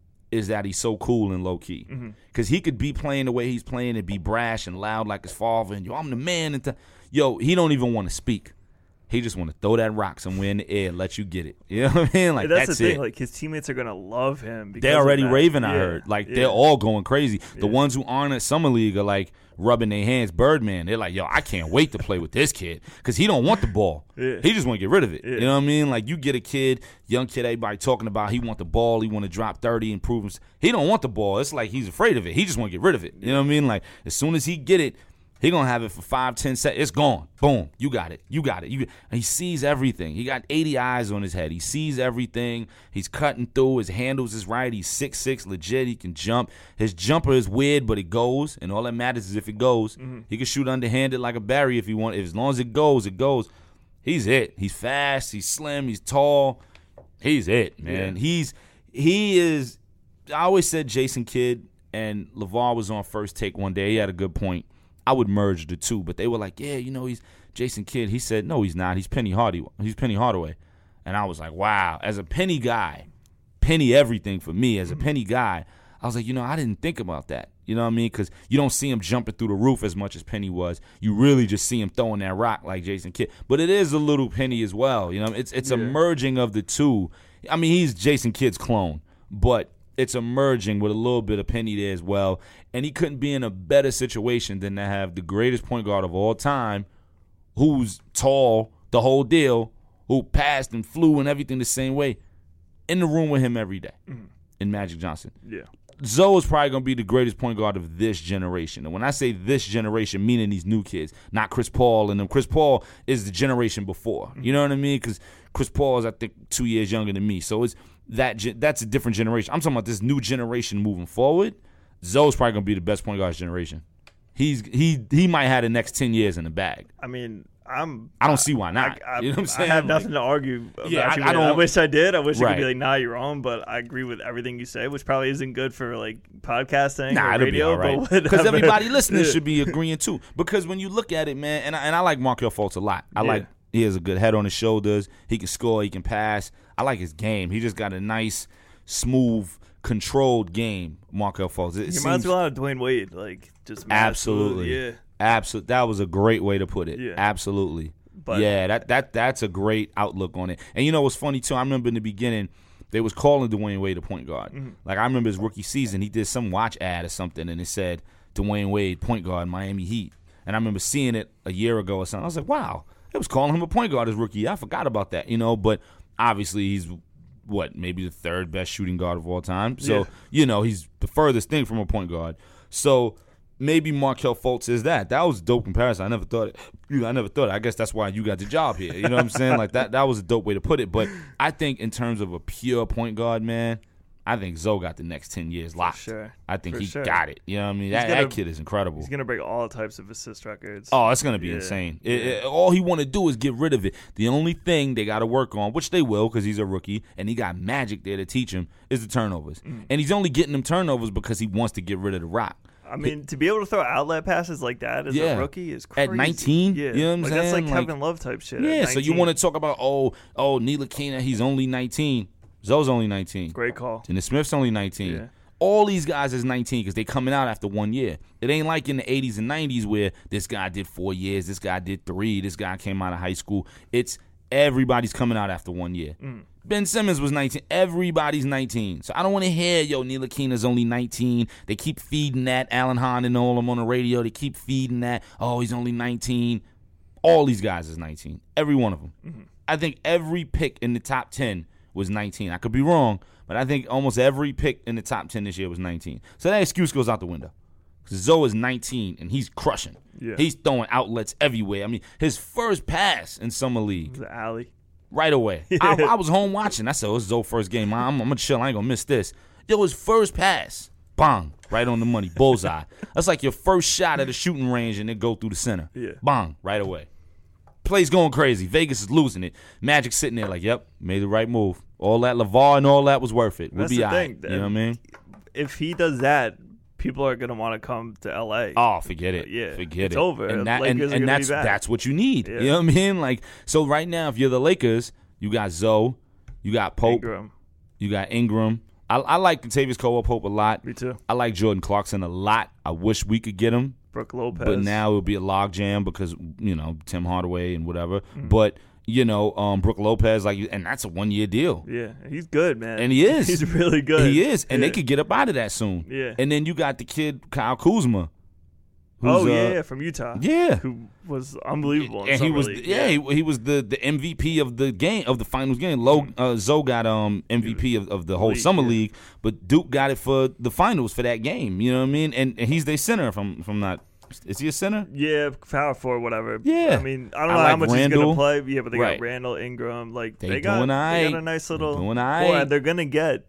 C: is that he's so cool and low-key. Because mm-hmm. he could be playing the way he's playing and be brash and loud like his father, and, yo, I'm the man. And th- yo, he don't even want to speak. He just want to throw that rock somewhere in the air and let you get it. You know what I mean? Like,
B: yeah, that's,
C: that's
B: the thing.
C: it.
B: Like, his teammates are going to love him. Because
C: They're already
B: of that.
C: raving, I
B: yeah.
C: heard. Like,
B: yeah.
C: they're all going crazy. The
B: yeah.
C: ones who aren't at Summer League are, like, rubbing their hands. Birdman, they're like, yo, I can't wait to play with this kid because he don't want the ball.
B: Yeah.
C: He just want to get rid of it.
B: Yeah.
C: You know what I mean? Like, you get a kid, young kid, everybody talking about he want the ball, he want to drop thirty and prove himself. He don't want the ball. It's like he's afraid of it. He just want to get rid of it. You know what I mean? Like, as soon as he get it, he going to have it for five, ten seconds. It's gone. Boom. You got it. You got it. You, and he sees everything. He got eighty eyes on his head. He sees everything. He's cutting through. His handles is right. He's six six, legit. He can jump. His jumper is weird, but it goes. And all that matters is if it goes. Mm-hmm. He can shoot underhanded like a Barry if he want. If, as long as it goes, it goes. He's it. He's fast. He's slim. He's tall. He's it, man. Yeah. He's He is. I always said Jason Kidd, and LeVar was on First Take one day. He had a good point. I would merge the two, but they were like, yeah, you know, he's Jason Kidd. He said, no, he's not. He's Penny Hardaway. He's Penny Hardaway. And I was like, wow. As a Penny guy, Penny everything for me. As a Penny guy, I was like, you know, I didn't think about that. You know what I mean? Because you don't see him jumping through the roof as much as Penny was. You really just see him throwing that rock like Jason Kidd. But it is a little Penny as well. You know, it's it's yeah. a merging of the two. I mean, he's Jason Kidd's clone, but it's a merging with a little bit of Penny there as well. And he couldn't be in a better situation than to have the greatest point guard of all time, who's tall, the whole deal, who passed and flew and everything the same way, in the room with him every day, mm-hmm. in Magic Johnson.
B: Yeah.
C: Zoe is probably going to be the greatest point guard of this generation. And when I say this generation, meaning these new kids, not Chris Paul and them. Chris Paul is the generation before. Mm-hmm. You know what I mean? Because Chris Paul is, I think, two years younger than me. So it's that that's a different generation. I'm talking about this new generation moving forward. Zoe's probably going to be the best point guard generation. He's he he might have the next ten years in the bag.
B: I mean, I'm.
C: I don't see why not.
B: I, I,
C: you know what I'm saying?
B: I have
C: like,
B: nothing to argue about.
C: Yeah,
B: you.
C: I, I don't.
B: I wish I did. I wish
C: right.
B: I could be like, nah, you're wrong. But I agree with everything you say, which probably isn't good for like podcasting
C: nah,
B: or radio.
C: Be all right. Because everybody listening should be agreeing too. Because when you look at it, man, and I, and I like Markelle Fultz a lot. I yeah. like he has a good head on his shoulders. He can score. He can pass. I like his game. He just got a nice, smooth, controlled game. Markelle Fultz. It
B: he
C: seems,
B: reminds me a lot of Dwayne Wade. Like just
C: absolutely,
B: yeah.
C: Absolutely, that was a great way to put it.
B: Yeah.
C: Absolutely,
B: but,
C: yeah. That that that's a great outlook on it. And you know what's funny too? I remember in the beginning they was calling Dwayne Wade a point guard. Mm-hmm. Like I remember his rookie season, he did some watch ad or something, and it said Dwayne Wade point guard Miami Heat. And I remember seeing it a year ago or something. I was like, wow, it was calling him a point guard as rookie. I forgot about that, you know. But obviously he's what maybe the third best shooting guard of all time. So yeah. you know he's the furthest thing from a point guard. So. Maybe Markelle Fultz is that. That was a dope comparison. I never thought it. You know, I never thought it. I guess that's why you got the job here. You know what I'm saying? Like that. That was a dope way to put it. But I think in terms of a pure point guard, man, I think Zoe got the next ten years locked.
B: For sure.
C: I think
B: For
C: he
B: sure.
C: got it. You know what I mean? That,
B: gonna,
C: that kid is incredible.
B: He's gonna break all types of assist records.
C: Oh, it's gonna be
B: yeah.
C: insane. It, it, all he want to do is get rid of it. The only thing they got to work on, which they will, because he's a rookie and he got Magic there to teach him, is the turnovers. Mm. And he's only getting them turnovers because he wants to get rid of the rock.
B: I mean, to be able to throw outlet passes like that as
C: Yeah.
B: a rookie is crazy.
C: At nineteen,
B: yeah.
C: you know what I'm
B: like,
C: saying?
B: That's like
C: Like-
B: Kevin Love type shit.
C: Yeah,
B: at
C: so you
B: nineteen.
C: want to talk about, oh, oh, Ntilikina, he's only nineteen. Zoe's only nineteen.
B: Great call.
C: Dennis Smith's only nineteen.
B: Yeah.
C: All these guys is nineteen because they coming out after one year. It ain't like in the eighties and nineties where this guy did four years, this guy did three, this guy came out of high school. It's everybody's coming out after one year.
B: Mm.
C: Ben Simmons was nineteen. Everybody's nineteen. So I don't want to hear, yo, Ntilikina's only nineteen. They keep feeding that. Alan Hahn and all them on the radio, they keep feeding that. Oh, he's only nineteen. All these guys is nineteen. Every one of them.
B: Mm-hmm.
C: I think every pick in the top ten was nineteen. I could be wrong, but I think almost every pick in the top ten this year was nineteen. So that excuse goes out the window. Zoe is nineteen, and he's crushing.
B: Yeah.
C: He's throwing outlets everywhere. I mean, his first pass in Summer League,
B: The alley.
C: right away. I, I was home watching. I said, oh, this is Zoe's first game. I'm, I'm going to chill. I ain't going to miss this. Yo, his first pass, bang, right on the money, bullseye. That's like your first shot at the shooting range, and it go through the center.
B: Yeah.
C: Bang, right away. Play's going crazy. Vegas is losing it. Magic sitting there like, yep, made the right move. All that LeVar and all that was worth it. We'll
B: That's
C: be
B: the
C: all right.
B: thing.
C: You know what I mean?
B: If he does that, people are going to want to come to L A.
C: Oh, forget it.
B: Yeah,
C: forget
B: it's
C: it.
B: over.
C: And, that, and,
B: Lakers are
C: and
B: gonna be
C: that's
B: back.
C: that's what you need.
B: Yeah.
C: You know what I mean? Like, so right now, if you're the Lakers, you got Zoe, you got Pope,
B: Ingram.
C: you got Ingram. I, I like Kentavious Caldwell-Pope a lot.
B: Me too.
C: I like Jordan Clarkson a lot. I wish we could get him,
B: Brooke Lopez.
C: but now it would be a logjam because you know Tim Hardaway and whatever.
B: Mm-hmm.
C: But you know, um, Brooke Lopez, like, and that's a one year deal.
B: Yeah, he's good, man.
C: And he is.
B: He's really good.
C: He is, and
B: Yeah.
C: they could get up out of that soon.
B: Yeah.
C: And then you got the kid Kyle Kuzma.
B: Oh,
C: who's,
B: yeah,
C: uh,
B: yeah, from Utah.
C: yeah.
B: Who was unbelievable. in
C: And he
B: Summer
C: was,
B: League.
C: yeah, he, he was the, the M V P of the game of the finals game. Low, uh, Zoe got um M V P of, of the whole
B: League,
C: summer
B: yeah.
C: league, but Duke got it for the finals for that game. You know what I mean? And, and he's their center. If I'm, if I'm not, is he a center?
B: Yeah, power forward, whatever.
C: Yeah.
B: I mean, I don't
C: I
B: know
C: like
B: how much he's
C: Randall.
B: gonna play. Yeah, but they
C: Right.
B: got Randall, Ingram. Like
C: They
B: they, got,
C: doing
B: they
C: aight.
B: got a nice
C: They
B: little.
C: doing
B: core,
C: aight.
B: and they're gonna get.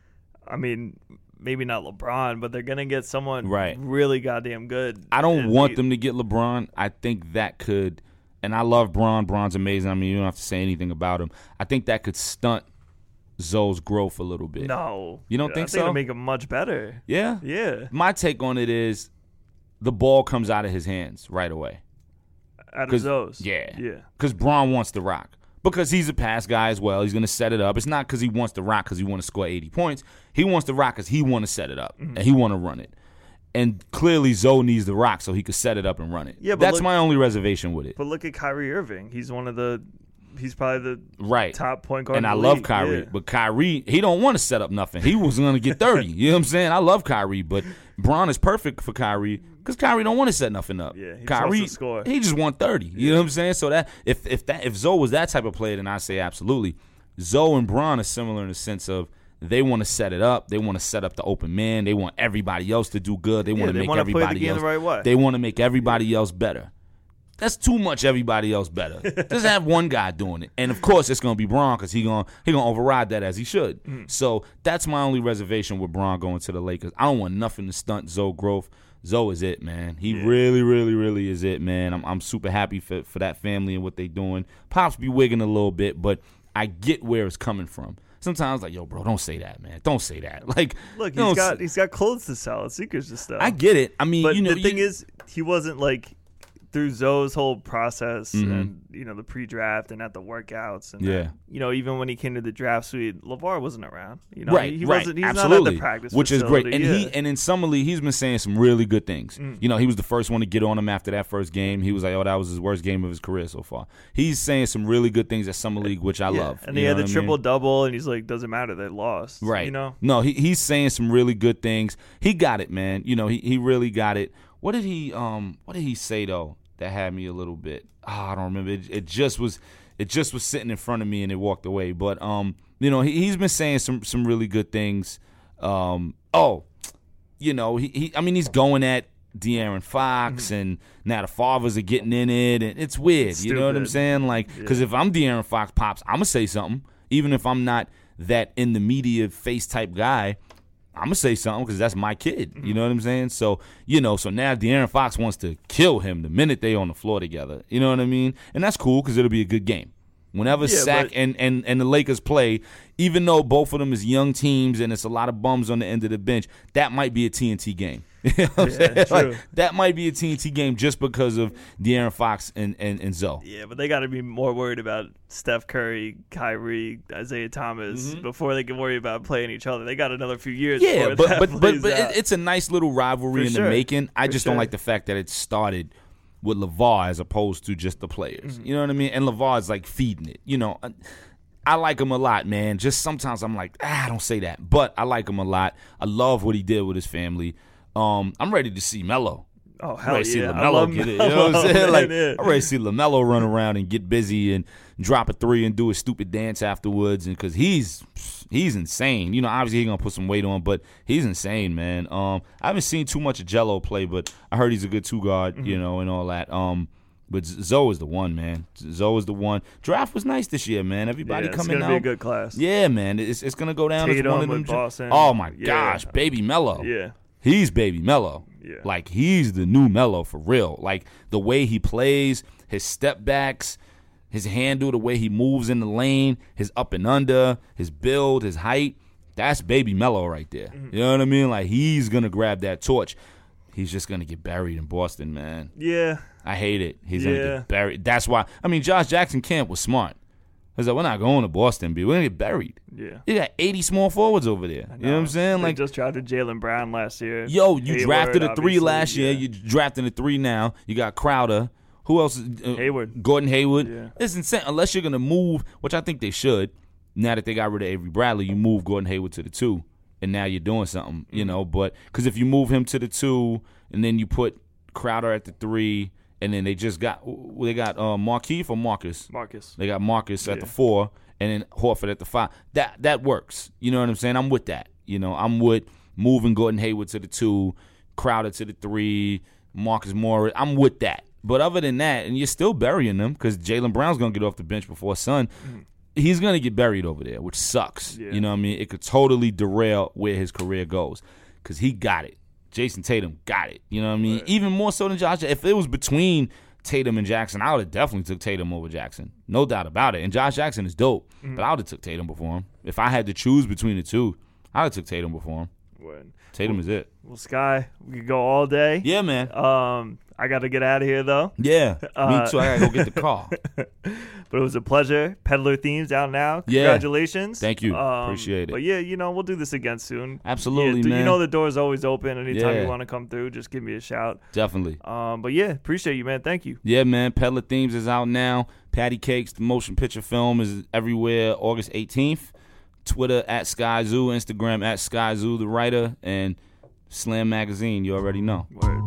B: I mean, maybe not LeBron, but they're gonna get someone
C: Right.
B: really goddamn good.
C: I don't
B: And
C: want
B: he-
C: them to get LeBron. I think that could, and I love Bron. Bron's amazing. I mean, you don't have to say anything about him. I think that could stunt Zoe's growth a little bit.
B: No,
C: You don't
B: I
C: think
B: think
C: so?
B: It'll make him much better.
C: Yeah?
B: Yeah,
C: My take on it is the ball comes out of his hands right away.
B: out of
C: 'Cause-
B: those.
C: Yeah.
B: yeah.
C: Because Bron wants to rock. Because he's a pass guy as well. He's going to set it up. It's not because he wants to rock because he wants to score eighty points. He wants to rock because he want to set it up.
B: Mm-hmm.
C: And he want to run it. And clearly Zoe needs to rock so he could set it up and run it.
B: Yeah, but
C: That's
B: look-
C: my only reservation with it.
B: But look at Kyrie Irving. He's one of the. He's probably the
C: Right.
B: top point guard.
C: And
B: in
C: I
B: the
C: love
B: league.
C: Kyrie,
B: Yeah.
C: but Kyrie, he don't want to set up nothing. He was going to get thirty. You know what I'm saying? I love Kyrie, but Bron is perfect for Kyrie because Kyrie don't want to set nothing up.
B: Yeah, he just
C: Kyrie,
B: wants to score.
C: he just want thirty. You know what I'm saying? So that if if that if Zoe was that type of player, then I say absolutely. Zoe and Bron are similar in the sense of they want to set it up. They want to set up the open man. They want everybody else to do good. They want to
B: they
C: make
B: wanna play the
C: everybody
B: game
C: else
B: the right way.
C: They want to make everybody else better. That's too much everybody else better. Just have one guy doing it. And, of course, it's going to be Bron because he's going he gonna override that as he should.
B: Mm.
C: So that's my only reservation with Bron going to the Lakers. I don't want nothing to stunt Zoe growth. Zoe is it, man. He
B: Yeah.
C: really, really, really is it, man. I'm I'm super happy for, for that family and what they doing. Pops be wigging a little bit, but I get where it's coming from. Sometimes like, yo, bro, don't say that, man. Don't say that. Like,
B: Look,
C: don't
B: he's got
C: say-
B: he's got clothes to sell, secrets to sell.
C: I get it. I mean,
B: But
C: you know,
B: the thing
C: you-
B: is, he wasn't like through Zoe's whole process
C: Mhm.
B: and you know the pre-draft and at the workouts and
C: Yeah.
B: then, you know even when he came to the draft suite, LeVar wasn't around. You know,
C: right,
B: he, he
C: right,
B: wasn't. He's
C: absolutely,
B: not at the practice,
C: which is great.
B: facility,
C: And
B: yeah.
C: he and in summer league, he's been saying some really good things.
B: Mm.
C: You know, he was the first one to get on him after that first game. He was like, "Oh, that was his worst game of his career so far." He's saying some really good things at summer league, which I
B: Yeah.
C: love.
B: And
C: You
B: he had
C: know
B: the
C: what I mean?
B: triple double, and he's like, "Doesn't matter, they lost."
C: Right.
B: You know.
C: No, he he's saying some really good things. He got it, man. You know, he he really got it. What did he um what did he say though that had me a little bit oh, I don't remember. It, it just was it just was sitting in front of me and it walked away. But um, you know, he he's been saying some some really good things. Um oh, you know, he, he I mean he's going at De'Aaron Fox
B: Mm-hmm.
C: and now the fathers are getting in it and it's weird.
B: It's
C: you know what I'm
B: stupid.
C: saying? Like, because
B: Yeah.
C: if I'm De'Aaron Fox, Pops, I'm gonna say something, even if I'm not that in the media face type guy. I'm gonna say something because that's my kid. You know what I'm saying? So you know, so now De'Aaron Fox wants to kill him the minute they on the floor together. You know what I mean? And that's cool because it'll be a good game. Whenever
B: Yeah,
C: Sac
B: but-
C: and, and, and the Lakers play, even though both of them is young teams and it's a lot of bums on the end of the bench, that might be a T N T game. You know what I'm
B: Yeah,
C: saying?
B: true.
C: Like, that might be a T N T game just because of De'Aaron Fox and, and, and Zoe.
B: Yeah, but they got to be more worried about Steph Curry, Kyrie, Isaiah Thomas
C: Mm-hmm.
B: before they can worry about playing each other. They got another few years.
C: Yeah,
B: before
C: but
B: that
C: but but,
B: plays
C: but
B: out.
C: it, it's a nice little rivalry
B: For
C: in
B: sure.
C: the making. I
B: For
C: just
B: sure.
C: don't like the fact that it started with LeVar as opposed to just the players.
B: Mm-hmm.
C: You know what I mean? And LeVar is like feeding it. You know, I, I like him a lot, man. Just sometimes I'm like, ah, don't say that. But I like him a lot. I love what he did with his family. Um, I'm ready to see Melo.
B: oh
C: I'm
B: hell
C: ready to see
B: yeah, I
C: LaMelo
B: love
C: get it. You know what I'm
B: Melo,
C: saying?
B: man,
C: Like,
B: yeah.
C: I'm ready to see LaMelo run around and get busy and drop a three and do a stupid dance afterwards. And because he's he's insane. You know, obviously he's gonna put some weight on, but he's insane, man. Um, I haven't seen too much of Jello play, but I heard he's a good two guard.
B: Mm-hmm.
C: You know, and all that. Um, but Zoe is the one, man. Zoe is the one. Draft was nice this year, man. Everybody
B: Yeah, it's
C: coming
B: gonna
C: out.
B: be a good class.
C: Yeah, man. It's it's gonna go down as
B: Tatum
C: one of them.
B: with
C: dra-
B: Boston.
C: Oh my
B: Yeah.
C: gosh, baby Melo.
B: Yeah.
C: He's baby Melo.
B: Yeah.
C: Like, he's the new Melo for real. Like, the way he plays, his step backs, his handle, the way he moves in the lane, his up and under, his build, his height, that's baby Melo right there.
B: Mm-hmm.
C: You know what I mean? Like, he's going to grab that torch. He's just going to get buried in Boston, man.
B: Yeah.
C: I hate it. He's going to
B: Yeah.
C: get buried. That's why. I mean, Josh Jackson Camp was smart. He's like, we're not going to Boston, B. We're going to get buried.
B: Yeah.
C: You got eighty small forwards over there. You know what I'm saying?
B: They
C: Like,
B: just drafted Jaylen Brown last year.
C: yo, you
B: Hayward,
C: drafted a three
B: obviously,
C: last year.
B: yeah.
C: You drafting a three now. You got Crowder. Who else? is- Uh,
B: Hayward.
C: Gordon Hayward.
B: Yeah.
C: It's insane. Unless you're going to move, which I think they should. Now that they got rid of Avery Bradley, you move Gordon Hayward to the two. And now you're doing something, you know. But because if you move him to the two and then you put Crowder at the three, and then they just got, they got uh, Markieff or Marcus?
B: Marcus.
C: They got Marcus at
B: Yeah.
C: the four, and then Horford at the five. That that works. You know what I'm saying? I'm with that. You know, I'm with moving Gordon Hayward to the two, Crowder to the three, Marcus Morris. I'm with that. But other than that, and you're still burying them because Jaylen Brown's gonna get off the bench before Son. He's gonna get buried over there, which sucks.
B: Yeah.
C: You know what I mean? It could totally derail where his career goes because he got it. Jason Tatum got it. You know what I mean?
B: Right.
C: Even more so than Josh. If it was between Tatum and Jackson, I would have definitely took Tatum over Jackson. No doubt about it. And Josh Jackson is dope,
B: Mm-hmm.
C: but I would have took Tatum before him. If I had to choose between the two, I would have took Tatum before him.
B: Word.
C: Tatum is it.
B: Well, Sky, we could go all day.
C: Yeah, man.
B: Um, I got to get out of here though.
C: Yeah,
B: Uh,
C: me too. I gotta go get the car.
B: But it was a pleasure. Peddler Themes out now.
C: Yeah.
B: Congratulations.
C: Thank you.
B: Um,
C: Appreciate it.
B: But yeah, you know, we'll do this again soon.
C: Absolutely,
B: yeah,
C: man.
B: You know the door's always open. Anytime
C: Yeah.
B: you want to come through, just give me a shout.
C: Definitely.
B: Um, but yeah, appreciate you, man. Thank you.
C: Yeah, man. Peddler Themes is out now. Patty Cakes, the motion picture film, is everywhere August eighteenth. Twitter at Sky Zoo, Instagram at Sky Zoo, the writer, and Slam Magazine. You already know.
B: Word.